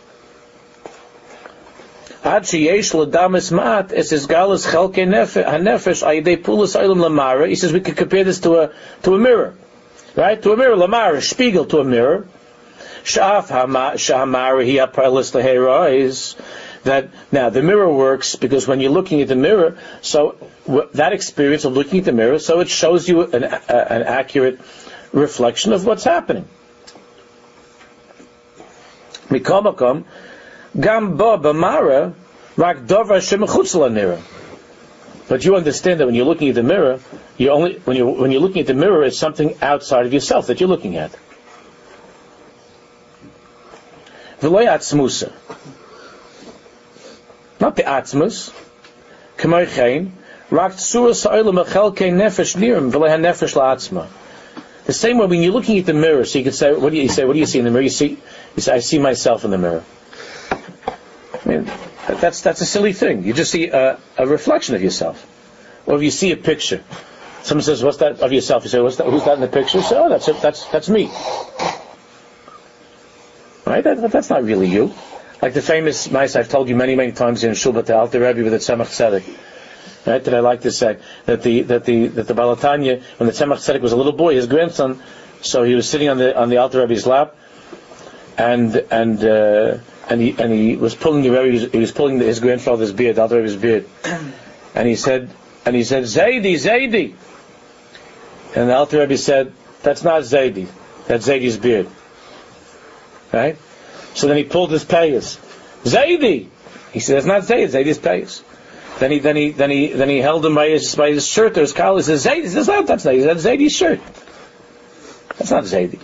Ad sheyesh l'damis mat, es is galus chelke hanefesh ayidei pulas olam lamara. He says we could compare this to a, to a mirror. Right? To a mirror, lamara, spiegel to a mirror. Shaf shahamara hi apalis lahera is that, now the mirror works because when you're looking at the mirror, so w- that experience of looking at the mirror, so it shows you an, a, an accurate reflection of what's happening. Mikomakom, gam ba b'mara, rak dover shemechutz lanira. But you understand that when you're looking at the mirror, you only when you when you're looking at the mirror, it's something outside of yourself that you're looking at. V'lo atzmusa. Not the atzmus. K'may chein, rak tzura sa'olam achelkei nefesh nirim v'lo hanefesh la'atzma. The same way when you're looking at the mirror, so you could say, what do you say? What do you see in the mirror? You see, you say, I see myself in the mirror. I mean, that's that's a silly thing. You just see a, a reflection of yourself. Or if you see a picture, someone says, "What's that of yourself?" You say, "What's that? Who's that in the picture?" You say, "Oh, that's it. That's that's me." Right? That, that's not really you. Like the famous mice I've told you many, many times in Shul, but the Alter Rebbe with the Tzemach Tzedek. Right? That I like to say that the that the that the Baal Tanya, when the Tzemach Tzedek was a little boy, his grandson, so he was sitting on the on the Alter Rebbe's lap, and and uh, and he and he was pulling the Rebbe, he was, he was pulling the, his grandfather's beard, the Alter Rebbe's beard, and he said and he said Zaidi, Zaidi, and the Alter Rebbe said, that's not Zaidi, that's Zaidi's beard. Right? So then he pulled his payas. Zaidi! He said, that's not Zaidi, Zaidi's payas. Then he, then he, then he, then he held him by his, by his shirt or his collar. He says, Zaidi, he says, no, that's not, that's Zaidi's shirt. That's not Zaidi.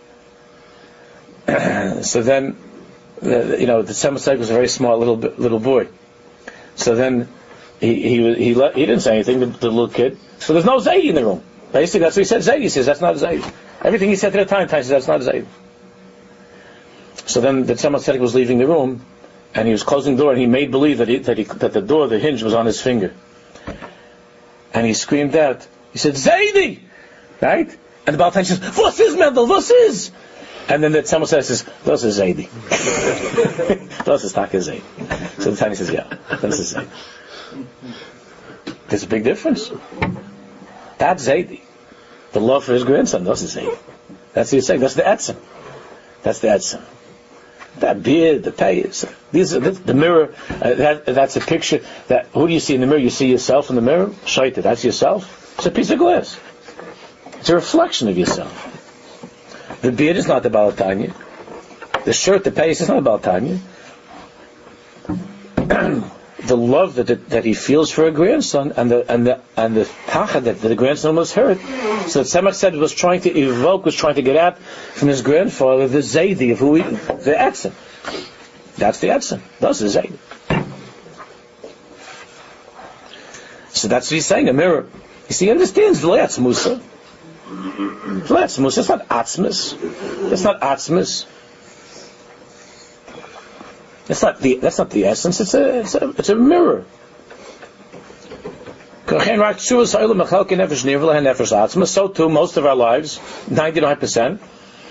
So then, the, you know, the Tzemach Tzedek was a very smart little, little boy. So then, he, he, he, let, he didn't say anything, the, the little kid. So there's no Zaidi in the room. Basically, that's what he said, Zaidi. He says, that's not Zaidi. Everything he said to the time, time says, that's not Zaidi. So then the Tzemach Tzedek was leaving the room, and he was closing the door, and he made believe that he, that, he, that the door, the hinge, was on his finger. And he screamed out. He said, Zaidi! Right? And the Baal Tanya says, "Was is Mendel? Was is?" And then the Tzemach Tzedek says, "Das is Zaidi." Das is Taka Zaidi. So the Tanya says, "Yeah, das is Zaidi." There's a big difference. That's Zaidi. The love for his grandson, das is Zaidi. That's what he's saying. That's the Etzem. That's the Etzem. That beard, the payas, these are the, the mirror. Uh, that, that's a picture. That who do you see in the mirror? You see yourself in the mirror. Shaita, that's yourself. It's a piece of glass. It's a reflection of yourself. The beard is not the Baal Tanya. The shirt, the payas is not the Baal Tanya. The love that, that that he feels for a grandson, and the and the and the tacha that the grandson was hurt. So Tzemach said was trying to evoke, was trying to get out from his grandfather the Zaidi of who he, the Etzem. That's the Etzem. That's the Zaidi. So that's what he's saying. A mirror. You see, he understands V'lo Musa. V'lo Musa. It's not Atzmus. It's not Atzmus. That's not the that's not the essence. It's a it's a it's a mirror. So too, most of our lives, ninety-nine percent,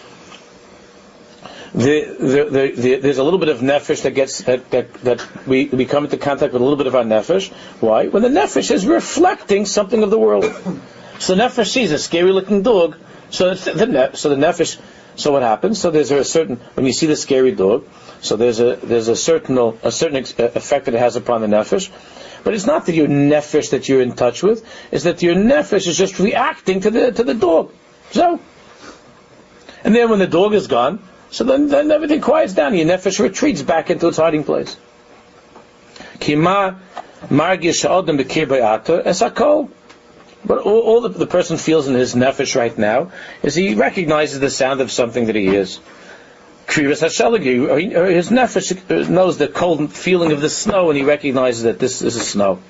the, the, the, the, there's a little bit of nefesh that gets that, that, that we, we come into contact with a little bit of our nefesh. Why? When the nefesh is reflecting something of the world. So the nefesh sees a scary-looking dog. So it's the ne- so the nefesh. So what happens? So there's a certain when you see the scary dog. So there's a there's a certain a certain ex- effect that it has upon the nefesh, but it's not that your nefesh that you're in touch with. It's that your nefesh is just reacting to the to the dog. So, and then when the dog is gone, so then, then everything quiets down. Your nefesh retreats back into its hiding place. Kima margish adam bekir b'ata esakol. But all, all the, the person feels in his nefesh right now is he recognizes the sound of something that he hears. He Kriras Hashelagi, or, he, or his nefesh knows the cold feeling of the snow, and he recognizes that this, this is snow.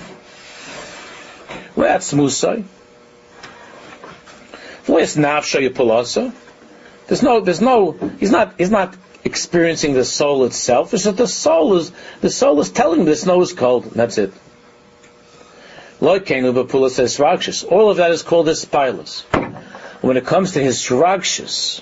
That's Musai. Where's Nafsha Yipulasa? There's no, there's no, he's not, he's not experiencing the soul itself. It's that the soul is, the soul is telling him the snow is cold, and that's it. All of that is called Hispilus. When it comes to Hisrakshus,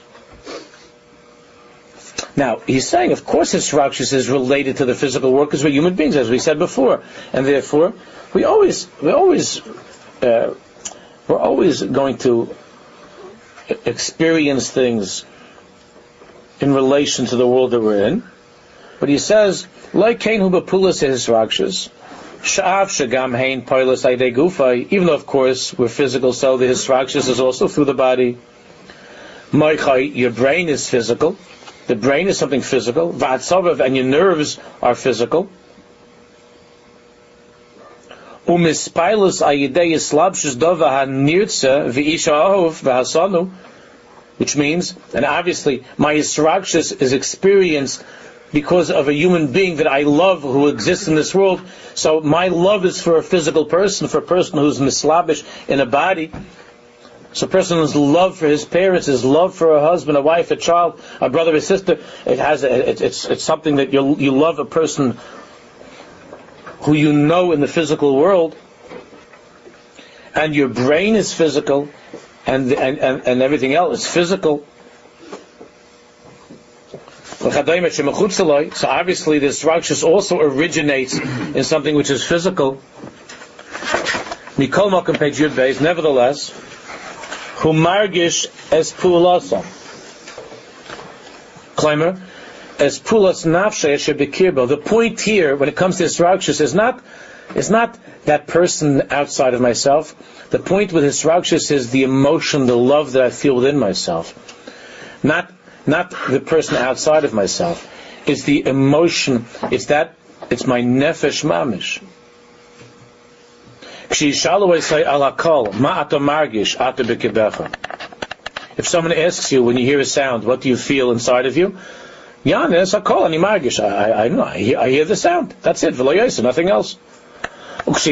now he's saying, of course, Hisrakshus is related to the physical world because we're human beings, as we said before, and therefore we always, we always, uh, we're always going to experience things in relation to the world that we're in. But he says, like Kain hu b'pulas Hisrakshus. Even though, of course, we're physical, so the Hisrakshus is also through the body. Your brain is physical. The brain is something physical. And your nerves are physical. Which means, and obviously, my Hisrakshus is experienced because of a human being that I love who exists in this world. So my love is for a physical person, for a person who's mislabish in a body. So a person who's love for his parents, his love for a husband, a wife, a child, a brother, a sister. It has a, it, it's it's something that you you love a person who you know in the physical world, and your brain is physical, and and and, and everything else is physical. So obviously this Rakshas also originates in something which is physical. Mikol Malkum page Yud Beis, nevertheless, who margish es pulasa. Climber, es pulas nafshe shebekirbo. The point here, when it comes to this Rakshas, is not, is not that person outside of myself. The point with this Rakshas is the emotion, the love that I feel within myself. Not Not the person outside of myself. It's the emotion. It's that. It's my nefesh mamish. If someone asks you when you hear a sound, what do you feel inside of you? Yan es hakol ani margish. I I know. I hear, I hear the sound. That's it. Nothing else. But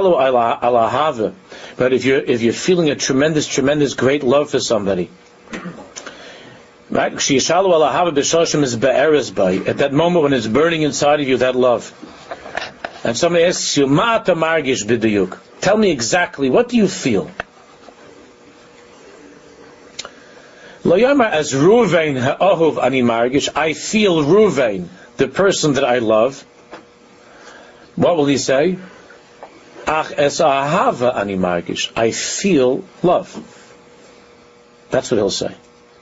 if you're if you're feeling a tremendous, tremendous, great love for somebody. Right? At that moment when it's burning inside of you, that love. And somebody asks you, Ma'ata margish b'diyuk. Tell me exactly, what do you feel? Lo yamar as Ruvain ha'ohuv ani margish. I feel Ruvain, the person that I love. What will he say? Ach es ahava ani margish. I feel love. That's what he'll say.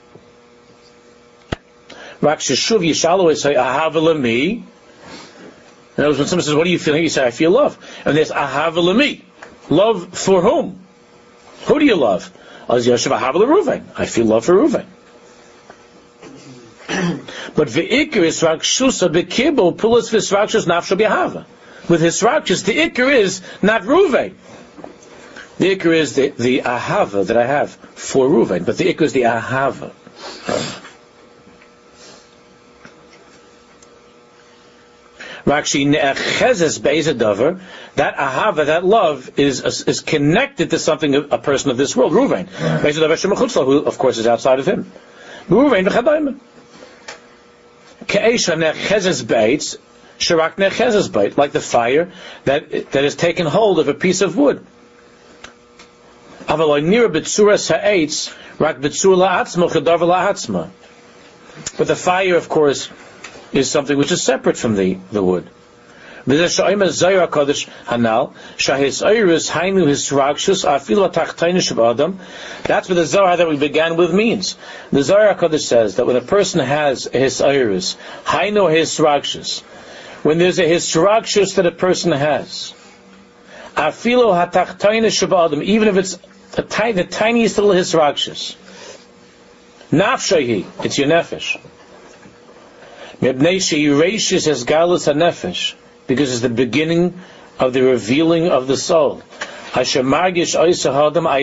Rakshashuv Yishalo say ahava lami. In other words, when someone says, "What are you feeling?" You say, "I feel love." And there's ahava lami. Love for whom? Who do you love? Az Yoshev ahava l'Ruvain. I feel love for Ruvain. But ve'ikr is rakshusa bekibo pulas v'srakshus nafsho b'ahava. With his rakshus, the ikr is not Ruvain. The ikr is the, the ahava that I have for Ruvain, but the ikr is the ahava. That ahava, that love, is is connected to something, a person of this world, Ruvain, who of course is outside of him. Like the fire that that has taken hold of a piece of wood. But the fire, of course, is something which is separate from the, the wood. That's for the Zohar that we began with means. The Zohar HaKadosh says that when a person has a Hisayirus, Hainu Hisrakshus, when there's a Hisrakshus that a person has, even if it's a tiny, the tiniest little Hisrakshus, Nafshahi, it's your nefesh. Because it's the beginning of the revealing of the soul. That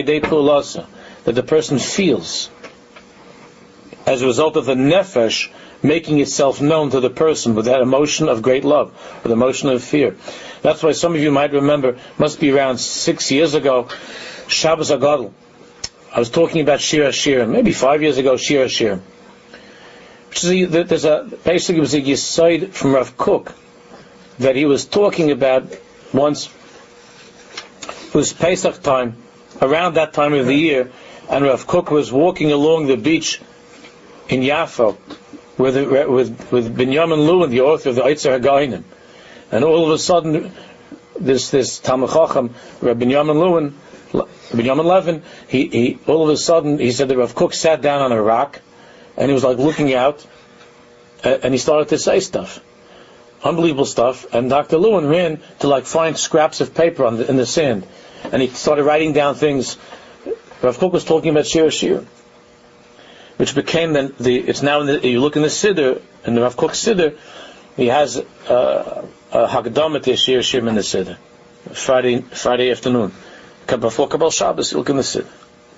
the person feels as a result of the nefesh making itself known to the person with that emotion of great love, with emotion of fear. That's why some of you might remember, must be around six years ago, Shabbos HaGadol. I was talking about Shir HaShirim, maybe five years ago, Shir HaShirim. Which is a, there's a, basically it was a yesod from Rav Kook that he was talking about once. It was Pesach time, around that time of the year, and Rav Kook was walking along the beach in Yafo with with with Binyamin Lewin, the author of the Eitzer HaGainim, and all of a sudden, this this Talmid Chacham, Rabbi Binyamin Lewin, Binyamin Levin, he he all of a sudden he said that Rav Kook sat down on a rock, and he was like looking out, uh, and he started to say stuff, unbelievable stuff, and Doctor Lewin ran to like find scraps of paper on the, in the sand, and he started writing down things. Rav Kook was talking about Shir HaShirim, which became then the. It's now in the, you look in the Siddur, in the Rav Kook Siddur, he has uh, a Hagdama to Shir HaShirim in the Siddur, Friday Friday afternoon, before Kabbalah Shabbos. You look in the Siddur.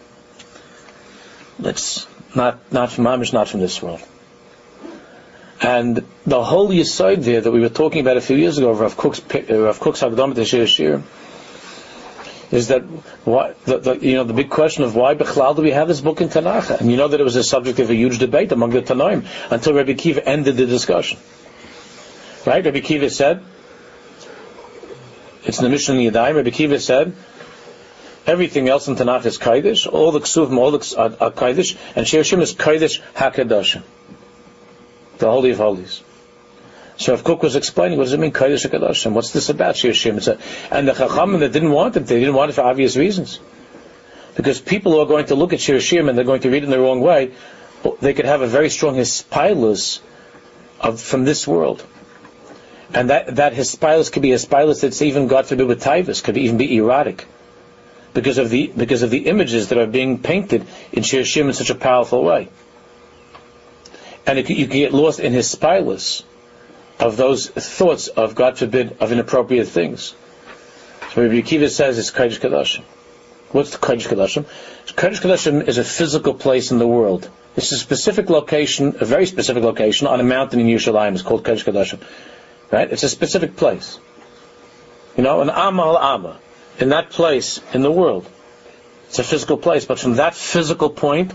Let's not not from Mamish, not from this world. And the whole yesod there that we were talking about a few years ago, Rav Kook's Rav Kook's Hagdama to Shir HaShirim, is that why, the, the, you know, the big question of why Bechlal do we have this book in Tanakh? And you know that it was a subject of a huge debate among the Tanaim until Rabbi Kiva ended the discussion. Right? Rabbi Kiva said, it's in the Mishnah in Yadayim, Rabbi Kiva said, everything else in Tanakh is Kaidish, all the Ksuvim, all the are, are Kaidish, and Shir HaShirim is Kaidish HaKadoshim, the Holy of Holies. So Rav Kook was explaining, what does it mean, Kodesh HaKadoshim? What's this about, Shir HaShirim? And the Chachamim that didn't want it, they didn't want it for obvious reasons. Because people who are going to look at Shir HaShirim and they're going to read it in the wrong way, they could have a very strong hispilus of from this world. And that, that hispilus could be a hispilus that's even, God forbid, with taivas, could even be erotic. Because of the, because of the images that are being painted in Shir HaShirim in such a powerful way. And it, you can get lost in hispilus of those thoughts of, God forbid, of inappropriate things. So Rabbi Akiva says it's Kodesh Kodashim. What's the Kodesh Kodashim? Kodesh Kodashim is a physical place in the world. It's a specific location, a very specific location on a mountain in Yerushalayim. It's called Kodesh Kodashim. Right? It's a specific place. You know, an Amma al-Amma. In that place in the world. It's a physical place. But from that physical point,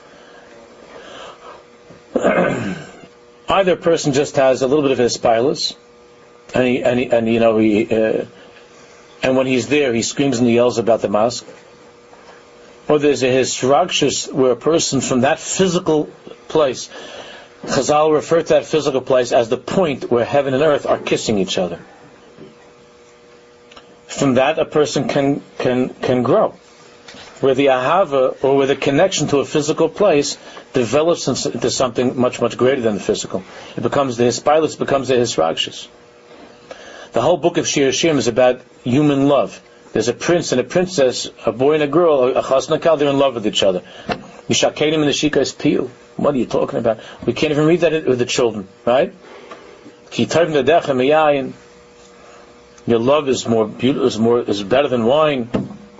either a person just has a little bit of his pilus, and he, and, he, and you know, he, uh, and when he's there, he screams and he yells about the mosque. Or there's a hisragshus where a person from that physical place, Chazal refer to that physical place as the point where heaven and earth are kissing each other. From that, a person can can can grow, where the ahava or where the connection to a physical place develops into something much, much greater than the physical. It becomes the hispilus, becomes the hisragshus. The whole book of Shir HaShirim is about human love. There's a prince and a princess, a boy and a girl, a chas and a kal, they're in love with each other. Mishakenim and the shika is piyu. What are you talking about? We can't even read that with the children, right? Ki tovim l'decha miyayin. Your love is more beautiful, is more, is better than wine.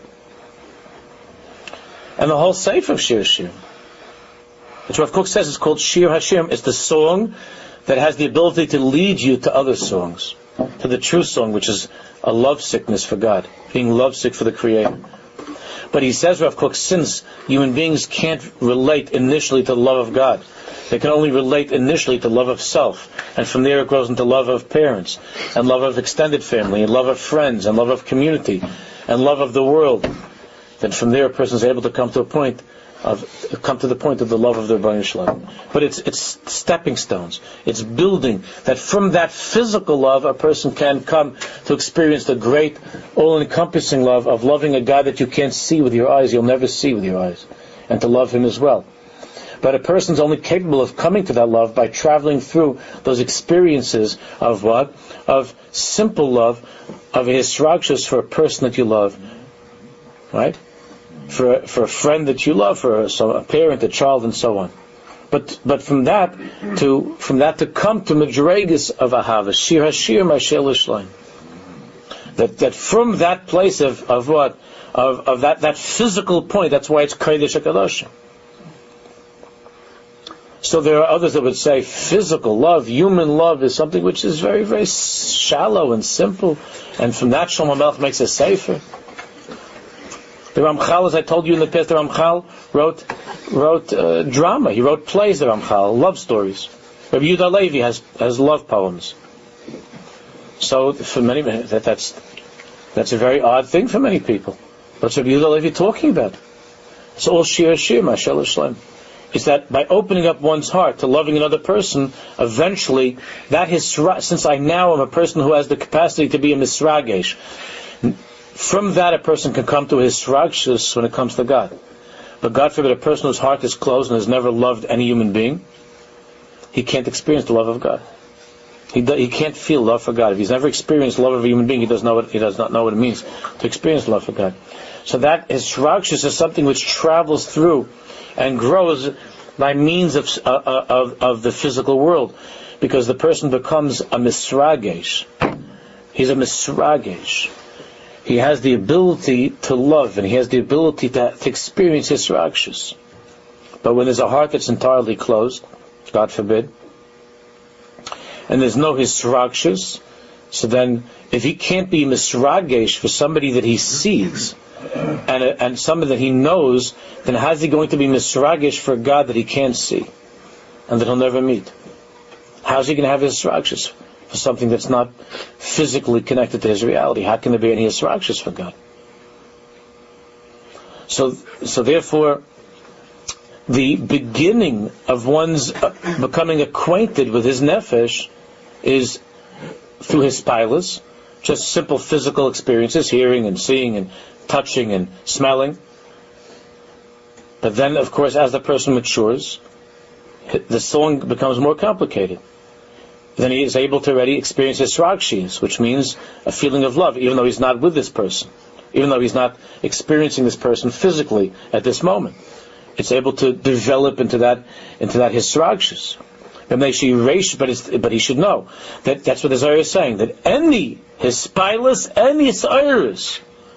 And the whole sefer of Shir HaShirim, which Rav Kook says is called Shir HaShirim, is the song that has the ability to lead you to other songs, to the true song, which is a love sickness for God, being lovesick for the Creator. But he says, Rav Kook, since human beings can't relate initially to the love of God, they can only relate initially to love of self, and from there it grows into love of parents, and love of extended family, and love of friends, and love of community, and love of the world. Then from there a person is able to come to a point of come to the point of the love of the Rebbeinu Shalom. But it's it's stepping stones. It's building that from that physical love a person can come to experience the great, all-encompassing love of loving a God that you can't see with your eyes, you'll never see with your eyes, and to love Him as well. But a person's only capable of coming to that love by traveling through those experiences of what? Of simple love, of a hisragshus for a person that you love, right? For for a friend that you love, for a, so a parent, a child, and so on. But but from that to from that to come to madregas of ahava, Shir HaShirim Mashel Ishleim. That that from that place of, of what of of that, that physical point, that's why it's Kodesh HaKadoshim. So there are others that would say physical love, human love, is something which is very, very shallow and simple, and from that Shlomo Melech makes a sefer. The Ramchal, as I told you in the past, the Ramchal wrote wrote uh, drama. He wrote plays. The Ramchal, love stories. Rabbi Yehuda Levi has has love poems. So for many, that that's that's a very odd thing for many people. What's Rabbi Yehuda Levi talking about? It's all shir shir, mashal shlem. Is that by opening up one's heart to loving another person, eventually that is, since I now am a person who has the capacity to be a misragesh, from that a person can come to his sragshus when it comes to God. But God forbid, a person whose heart is closed and has never loved any human being, he can't experience the love of God. He do, he can't feel love for God. If he's never experienced love of a human being, he does know what he does not know what it means to experience love for God. So that his sragshus is something which travels through and grows by means of, uh, of of the physical world, because the person becomes a misragesh. He's a misragesh. He has the ability to love, and he has the ability to, to experience his sragshus. But when there's a heart that's entirely closed, God forbid, and there's no his sragshus, so then if he can't be misragesh for somebody that he sees, and and somebody that he knows, then how's he going to be misragesh for God that he can't see and that he'll never meet? How's he going to have his sragshus for something that's not physically connected to his reality? How can there be any sragshus for God? So, so therefore, the beginning of one's becoming acquainted with his nefesh is through his pilus, just simple physical experiences, hearing and seeing and touching and smelling. But then, of course, as the person matures, the song becomes more complicated. Then he is able to already experience his sragshis, which means a feeling of love, even though he's not with this person, even though he's not experiencing this person physically at this moment. It's able to develop into that into that his sragshis. But it's, but he should know that that's what the Zohar is saying, that any his pilus, any his iris,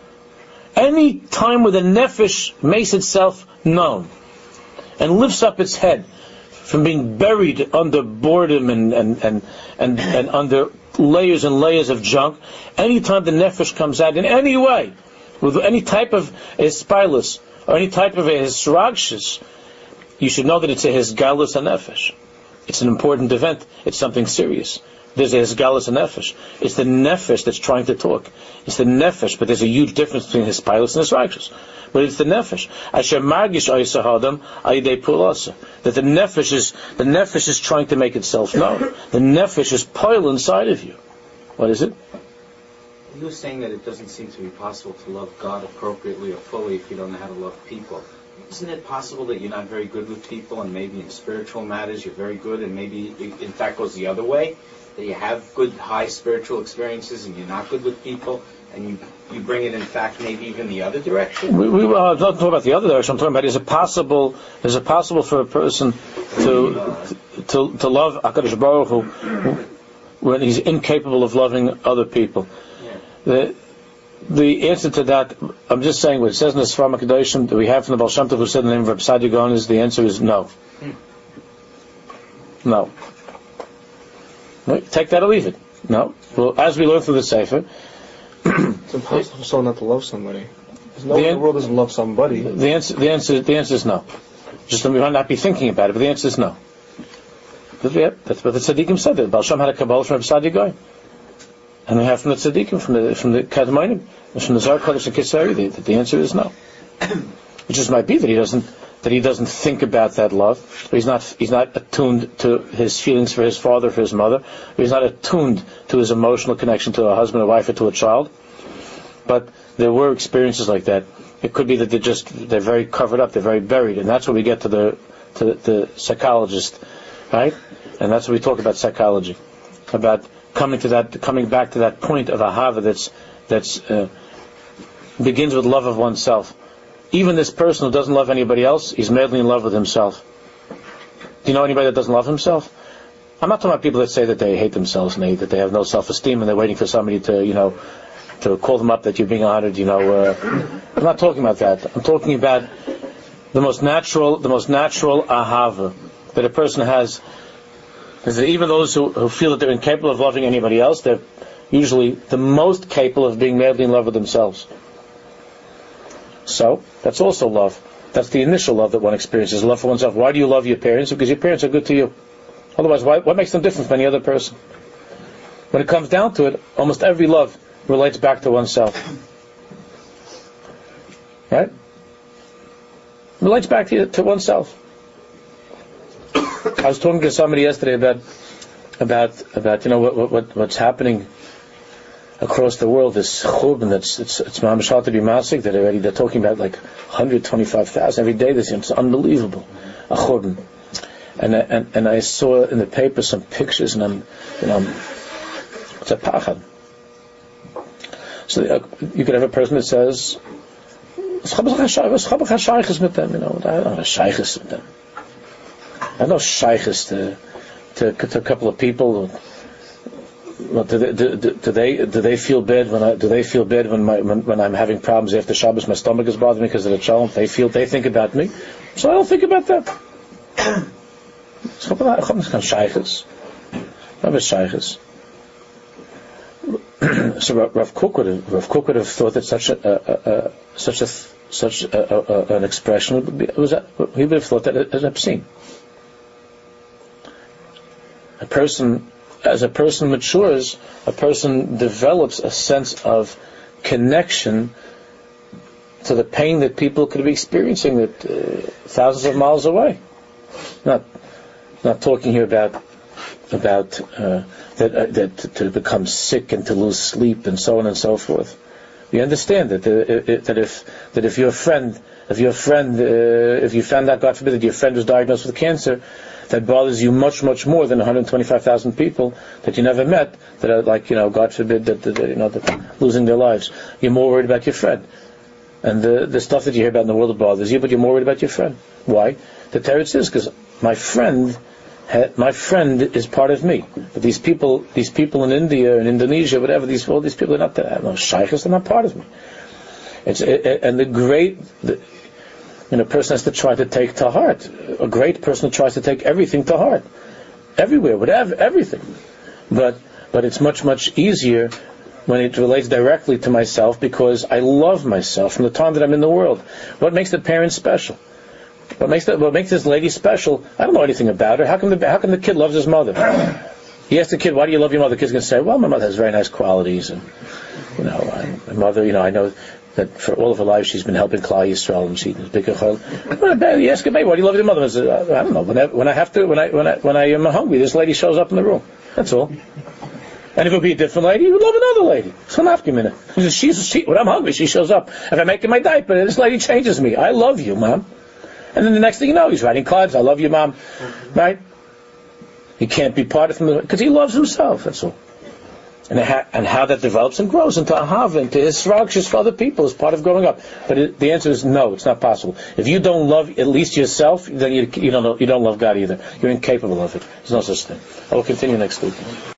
any time where the nefesh makes itself known and lifts up its head from being buried under boredom and and, and, and, and under layers and layers of junk, any time the nefesh comes out in any way, with any type of hispilus, or any type of a hisragshus, you should know that it's a hisgalus nefesh. It's an important event. It's something serious. There's a hisgalus nefesh. It's the nefesh that's trying to talk. It's the nefesh, but there's a huge difference between hispilus and hisragshus. But it's the nefesh. Asher margish oisahadam ayidei pulasa. That the nefesh is the nefesh is trying to make itself known. The nefesh is poil inside of you. What is it? You were saying that it doesn't seem to be possible to love God appropriately or fully if you don't know how to love people. Isn't it possible that you're not very good with people, and maybe in spiritual matters you're very good, and maybe it in fact goes the other way, that you have good high spiritual experiences and you're not good with people, and you you bring it in fact maybe even the other direction? We, we uh, I'm not talking about the other direction. I'm talking about is it possible is it possible for a person to to to love HaKadosh Baruch Hu when he's incapable of loving other people? Yeah. The, The answer to that, I'm just saying what it says in the Sfarim HaKadoshim that we have from the Baal Shem Tov who said in the name of Reb Sadia Gaon, is the answer is no. No. Right? Take that or leave it. No. Well, as we learn through the Sefer, it's impossible for someone not to love somebody. There's no one in the world doesn't love somebody. The answer, the answer, the answer is no. Just that we might not be thinking about it, but the answer is no. But yeah, that's what the Tzaddikim said. The Baal Shem had a Kabbalah from Reb Sadia Gaon. And we have from the tzaddikim, from the from the kadmonim, from the Zohar Kodesh and Kisari, the, the answer is no. It just might be that he doesn't that he doesn't think about that love. Or he's not he's not attuned to his feelings for his father, for his mother. Or he's not attuned to his emotional connection to a husband, a wife, or to a child. But there were experiences like that. It could be that they're just they're very covered up, they're very buried, and that's where we get to the to the, the psychologist, right? And that's what we talk about psychology, about. Coming to that, coming back to that point of ahava that's that's uh, begins with love of oneself. Even this person who doesn't love anybody else, he's madly in love with himself. Do you know anybody that doesn't love himself? I'm not talking about people that say that they hate themselves and they, that they have no self-esteem and they're waiting for somebody to, you know, to call them up that you're being honored. You know, uh, I'm not talking about that. I'm talking about the most natural, the most natural ahava that a person has is that even those who, who feel that they're incapable of loving anybody else, they're usually the most capable of being madly in love with themselves. So, that's also love. That's the initial love that one experiences, love for oneself. Why do you love your parents? Because your parents are good to you. Otherwise, why, what makes them different from any other person? When it comes down to it, almost every love relates back to oneself. Right? Relates back to, to oneself. I was talking to somebody yesterday about about about you know what what what's happening across the world. This churban that's it's it's mamish hard to be masik that already they're talking about like one hundred twenty-five thousand every day. This it's unbelievable, a churban. And I, and and I saw in the paper some pictures, and I'm you know it's a pachad. So uh, you could have a person that says, "What's shaykhis with them?" You know, I don't know shaykhis with them. I know shaykhis to, to to a couple of people. Well, do, they, do, do they do they feel bad when I do they feel bad when my when, when I'm having problems after Shabbos? My stomach is bothering me because of the shalom. They feel they think about me, so I don't think about them. Shaykhis, not shaykhis. So Rav Kook would have, Rav Kook would have thought that such a, a, a such a such a, a, an expression would be, was a, he would have thought that as obscene. A person, as a person matures, a person develops a sense of connection to the pain that people could be experiencing that uh, thousands of miles away. Not, not talking here about about uh, that uh, that to, to become sick and to lose sleep and so on and so forth. We understand that uh, that if that if your friend, if your friend, uh, if you found out, God forbid, that your friend was diagnosed with cancer, that bothers you much, much more than one hundred twenty-five thousand people that you never met that are like, you know, God forbid, that, that you know, that losing their lives. You're more worried about your friend, and the the stuff that you hear about in the world that bothers you, but you're more worried about your friend. Why? The teretz is because my friend, my friend is part of me. But these people, these people in India and Indonesia, whatever, these all these people are not. I don't know, shaykhs, they're not part of me. It's it, and the great. The, And a person has to try to take to heart. A great person tries to take everything to heart, everywhere, whatever, everything. But but it's much much easier when it relates directly to myself because I love myself from the time that I'm in the world. What makes the parent special? What makes the, what makes this lady special? I don't know anything about her. How come the how come the kid loves his mother? He asks the kid, "Why do you love your mother?" The kid's going to say, "Well, my mother has very nice qualities, and you know, I, my mother, you know, I know." That for all of her life she's been helping Klal Yisrael and she's big. You ask her, "Why do you love your mother?" I said, "I don't know. When I, when I have to, when I when I when I am hungry, this lady shows up in the room. That's all." And if it would be a different lady, you would love another lady. It's an after She's she, when I'm hungry, she shows up. If I'm making my diaper, this lady changes me. I love you, Mom. And then the next thing you know, he's writing cards. I love you, Mom. Right? He can't be part of him because he loves himself. That's all. And, ha- and how that develops and grows into ahava, into hisragshus for other people is part of growing up. But it, the answer is no, it's not possible. If you don't love at least yourself, then you, you don't know, you don't love God either. You're incapable of it. There's no such thing. I will continue next week.